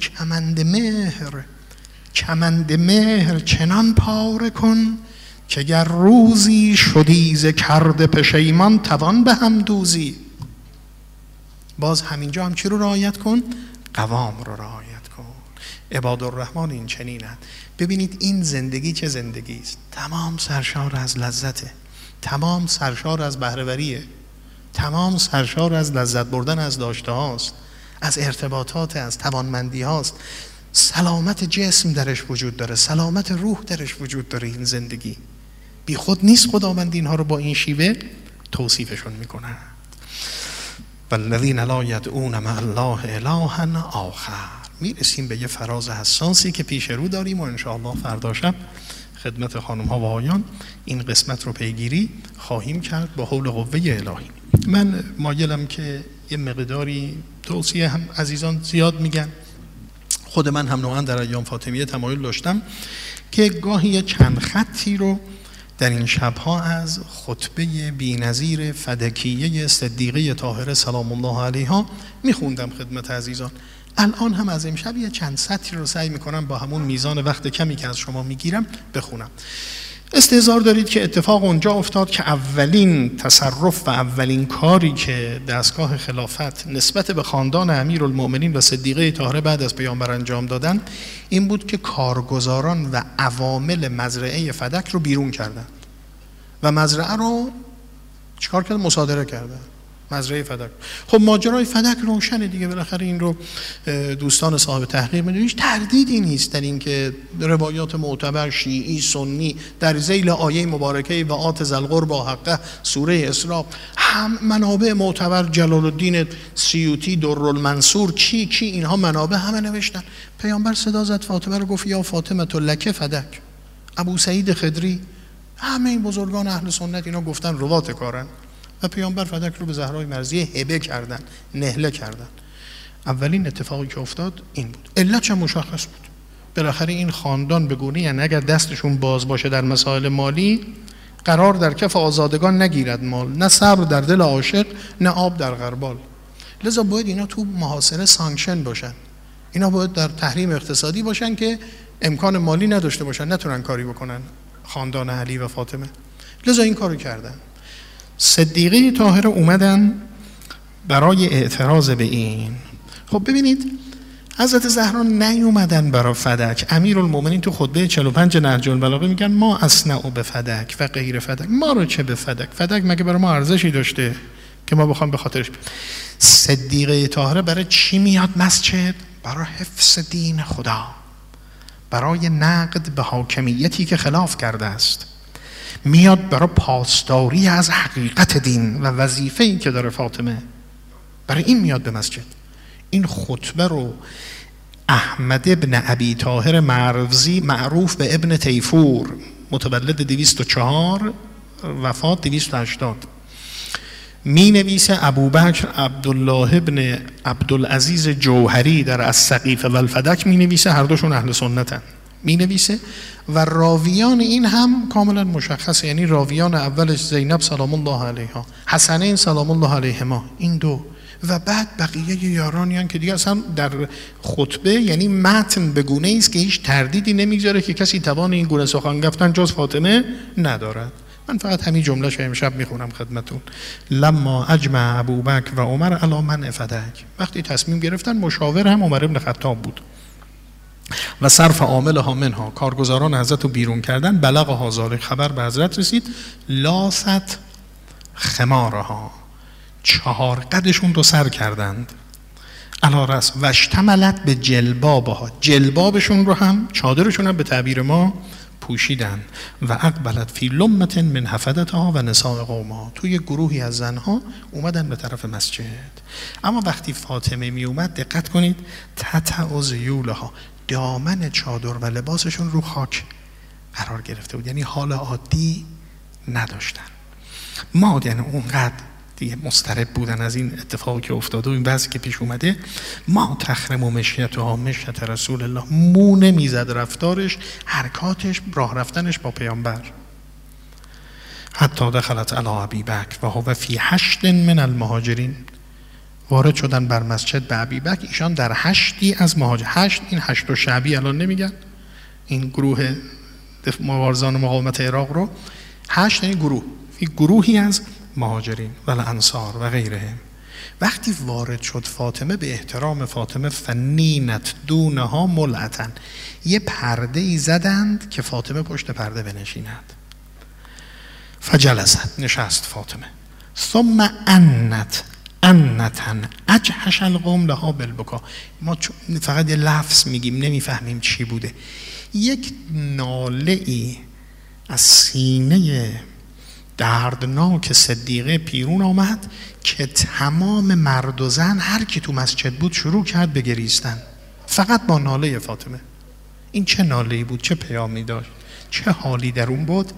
کمند مهر چنان پاره کن که گر روزی شدی ز کرده پشیمان توان به هم دوزی. باز همینجا هم چی رو رعایت کن؟ قوام رو رعایت کن. عباد الرحمن این چنینند. ببینید این زندگی چه زندگی است، تمام سرشار از لذته، تمام سرشار از بهره‌وریه، تمام سرشار از لذت بردن از داشته هاست، از ارتباطات، از توانمندی هاست. سلامت جسم درش وجود داره، سلامت روح درش وجود داره. این زندگی بی خود نیست. خداوند اینها رو با این شیوه توصیفشون میکنه. والذین لا یدعون مع الله الها آخر. میرسیم به یه فراز حساسی که پیش رو داریم و انشاءالله فردا شب خدمت خانم ها و آقایان این قسمت رو پیگیری خواهیم کرد با حول قوه الهی. من مایلم که یه مقداری توصیه هم عزیزان زیاد میگن، خود من هم نوعا در ایام فاطمیه تمایل داشتم که گاهی چند خطی رو در این شبها از خطبه بی‌نظیر فدکیه صدیقه طاهره سلام الله علیها میخوندم خدمت عزیزان. الان هم از امشب یه چند سطری رو سعی میکنم با همون میزان وقت کمی که از شما میگیرم بخونم. استحضار دارید که اتفاق اونجا افتاد که اولین تصرف و اولین کاری که دستگاه خلافت نسبت به خاندان امیرالمؤمنین و صدیقه طاهره بعد از پیامبر انجام دادن این بود که کارگزاران و عوامل مزرعه فدک رو بیرون کردن و مزرعه رو چیکار کردن؟ مصادره کردن. مزرعه فدک. خب ماجرای فدک روشنه دیگه، بالاخره این رو دوستان صاحب تحقیق میدونن، هیچ تردیدی نیست در این که روایات معتبر شیعی سنی در ذیل آیه مبارکه و آت ذی القربی حقه سوره اسراء هم منابع معتبر جلال الدین سیوطی درالمنصور کی اینها منابع همه نوشتن. پیامبر صدا زد فاطمه رو گفت یا فاطمه تو لک فدک. ابو سعید خدری، همه این بزرگان اهل سنت اینا گفتن روات کارن و پیامبر فدک رو به زهرای مرضیه هبه کردن، نهله کردن. اولین اتفاقی که افتاد این بود. علتش هم مشخص بود. بالاخره این خاندان به گونه‌ای اگر دستشون باز باشه در مسائل مالی قرار در کف آزادگان نگیرد مال، نه صبر در دل عاشق نه آب در غربال. لذا باید اینا تو محاصره سانکشن باشن. اینا باید در تحریم اقتصادی باشن که امکان مالی نداشته باشن، نتونن کاری بکنن خاندان علی و فاطمه. لذا این کارو کردن. صدیقه طاهره اومدن برای اعتراض به این. خب ببینید حضرت زهرا نیومدن برای فدک. امیرالمومنین تو خطبه 45 نهج البلاغه میگن ما اصنع به فدک و غیر فدک. ما رو چه به فدک؟ فدک مگه برای ما ارزشی داشته که ما بخوام به خاطرش صدیقه طاهره برای چی میاد مسجد؟ برای حفظ دین خدا، برای نقد به حاکمیتی که خلاف کرده است، میاد برای پاسداری از حقیقت دین و وظیفه‌ای که داره فاطمه. برای این میاد به مسجد. این خطبه رو احمد ابن ابی طاهر مروزی معروف به ابن تیفور متولد 204 وفات 280 می نویسه. ابوبکر عبدالله ابن عبدالعزیز جوهری در السقیف و الفدک می نویسه، هر دوشون اهل سنتن، می نویسه و راویان این هم کاملا مشخصه، یعنی راویان اولش زینب سلام الله علیها، حسنین سلام الله علیهما، این دو و بعد بقیه یارانی هستند که دیگه اصلا در خطبه یعنی متن به گونه‌ای است که هیچ تردیدی نمیگذاره که کسی توان این گونه سخن گفتن جز فاطمه ندارد. من فقط همین جمله‌اش امشب میخونم خدمتون. لما اجمع ابوبکر و عمر علی منع فدک. وقتی تصمیم گرفتن، مشاور هم عمر ابن خطاب بود و صرف عاملها منها، کارگزاران حضرت رو بیرون کردن. بلغ هازال خبر به حضرت رسید. لاست خمارها، 4 قدشون رو سر کردند. علی رأس و اشتملت به جلبابها، جلبابشون رو هم چادرشون هم به تعبیر ما پوشیدن. و اقبلت فی لمت من حفدتها و نساء قومها، توی گروهی از زنها اومدن به طرف مسجد. اما وقتی فاطمه می اومد دقت کنید، تتع ذیولها، دامن چادر و لباسشون رو خاک قرار گرفته بود، یعنی حال عادی نداشتن. ما یعنی اونقدر دیگه مضطرب بودن از این اتفاقی که افتاده و این بعضی که پیش اومده. ما تخرم و مشیتها مشیت رسول الله، مو نمیزد رفتارش، حرکاتش، راه رفتنش با پیامبر. حتی دخلت علی ابی بکر و هو فی 8 من المهاجرین، وارد شدن بر مسجد به ابی بکر، ایشان در 8 از مهاجر. 8 این 8 شعبی الان نمیگن، این گروه مبارزان مقاومت عراق رو 8 این گروه، این گروهی از مهاجرین و الانصار و غیرهم. وقتی وارد شد فاطمه، به احترام فاطمه فنینت دونها ملعتن، یه پرده ای زدند که فاطمه پشت پرده بنشیند. فجلست، نشست فاطمه. ثم انتن اجحش القوم لها بالبکا. ما فقط یه لفظ میگیم نمیفهمیم چی بوده. یک ناله ای از سینه دردناک صدیقه پیرون آمد که تمام مرد و زن هر کی تو مسجد بود شروع کرد به گریستن، فقط با ناله فاطمه. این چه ناله‌ای بود، چه پیامی داشت، چه حالی در اون بود.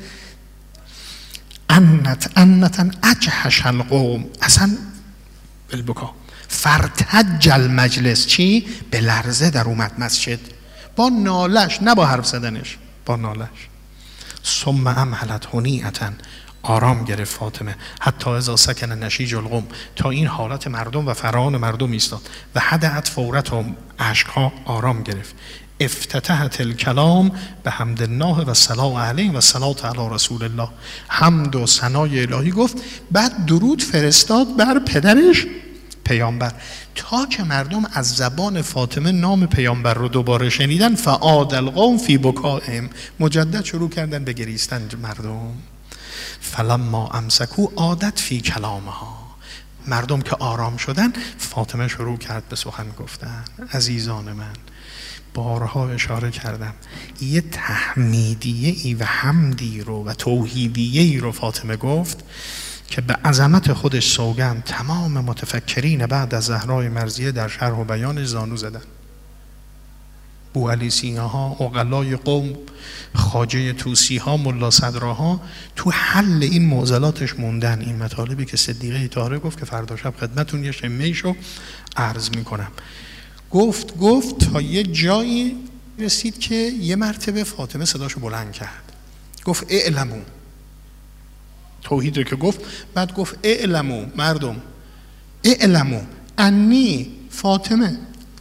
انتن اجحش القوم، اصلا بالبکا، فرتج المجلس، چی؟ به لرزه در اومد مسجد با نالش، نه با حرف زدنش، با نالش. ثم امهلت هنیئة، آرام گرفت فاطمه. حتی اذا سکن نشیج القوم، تا این حالت مردم و فران مردم ایستاد. و هدأت فورتهم، اشکها آرام گرفت. افتتحت الکلام به حمد الله و ثنا علیه و صلات علی رسول الله. حمد و ثنای الهی گفت، بعد درود فرستاد بر پدرش پیامبر، تا که مردم از زبان فاطمه نام پیامبر رو دوباره شنیدن. فعاد القوم فی بکائهم، مجدد شروع کردن به گریستن مردم. فلما امسکو عادت فی کلامها، مردم که آرام شدن فاطمه شروع کرد به سخن گفتن. عزیزان من، بارها اشاره کردم، یه تحمیدیه ای و حمدی رو و توحیدیه ای رو فاطمه گفت که به عظمت خودش سوگند تمام متفکرین بعد از زهرای مرضیه در شرح و بیانش زانو زدن. بوعلی سیناها، عقلای قوم، خواجه توسیها، ملا صدراها تو حل این معضلاتش موندن. این مطالبی که صدیقه طاهره گفت که فردا شب خدمتون یه شمیشو عرض میکنم. گفت تا یه جایی رسید که یه مرتبه فاطمه صداشو بلند کرد، گفت اعلمو، توحید رو که گفت، بعد گفت اعلمو، مردم اعلمو انی فاطمه،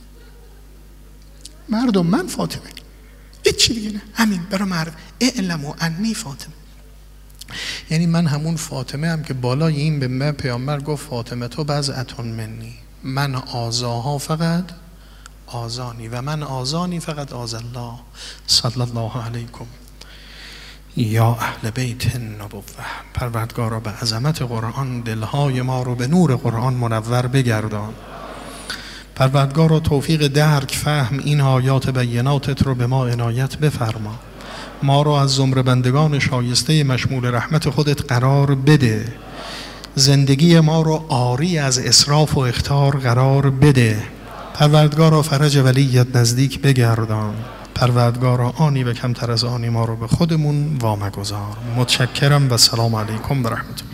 مردم من فاطمه، هیچی دیگه نه، همین برای مردم اعلمو انی فاطمه. یعنی من همون فاطمه هم که بالای این به من پیامبر گفت فاطمه تو بضعة منی، من آزاها فقط آزانی و من آزانی فقط آز الله. صلی الله علیکم یا اهل بیت النبوة. پروردگارا به عظمت قرآن دلهای ما رو به نور قرآن منور بگردان. پروردگارا توفیق درک فهم این آیات بیناتت رو به ما عنایت بفرما. ما رو از زمره بندگان شایسته مشمول رحمت خودت قرار بده. زندگی ما رو عاری از اسراف و اخطار قرار بده. پروردگارا فرج ولیت نزدیک بگردان. پروردگارا آنی و کمتر از آنی ما رو به خودمون وامگذار. متشکرم و سلام علیکم و رحمت الله.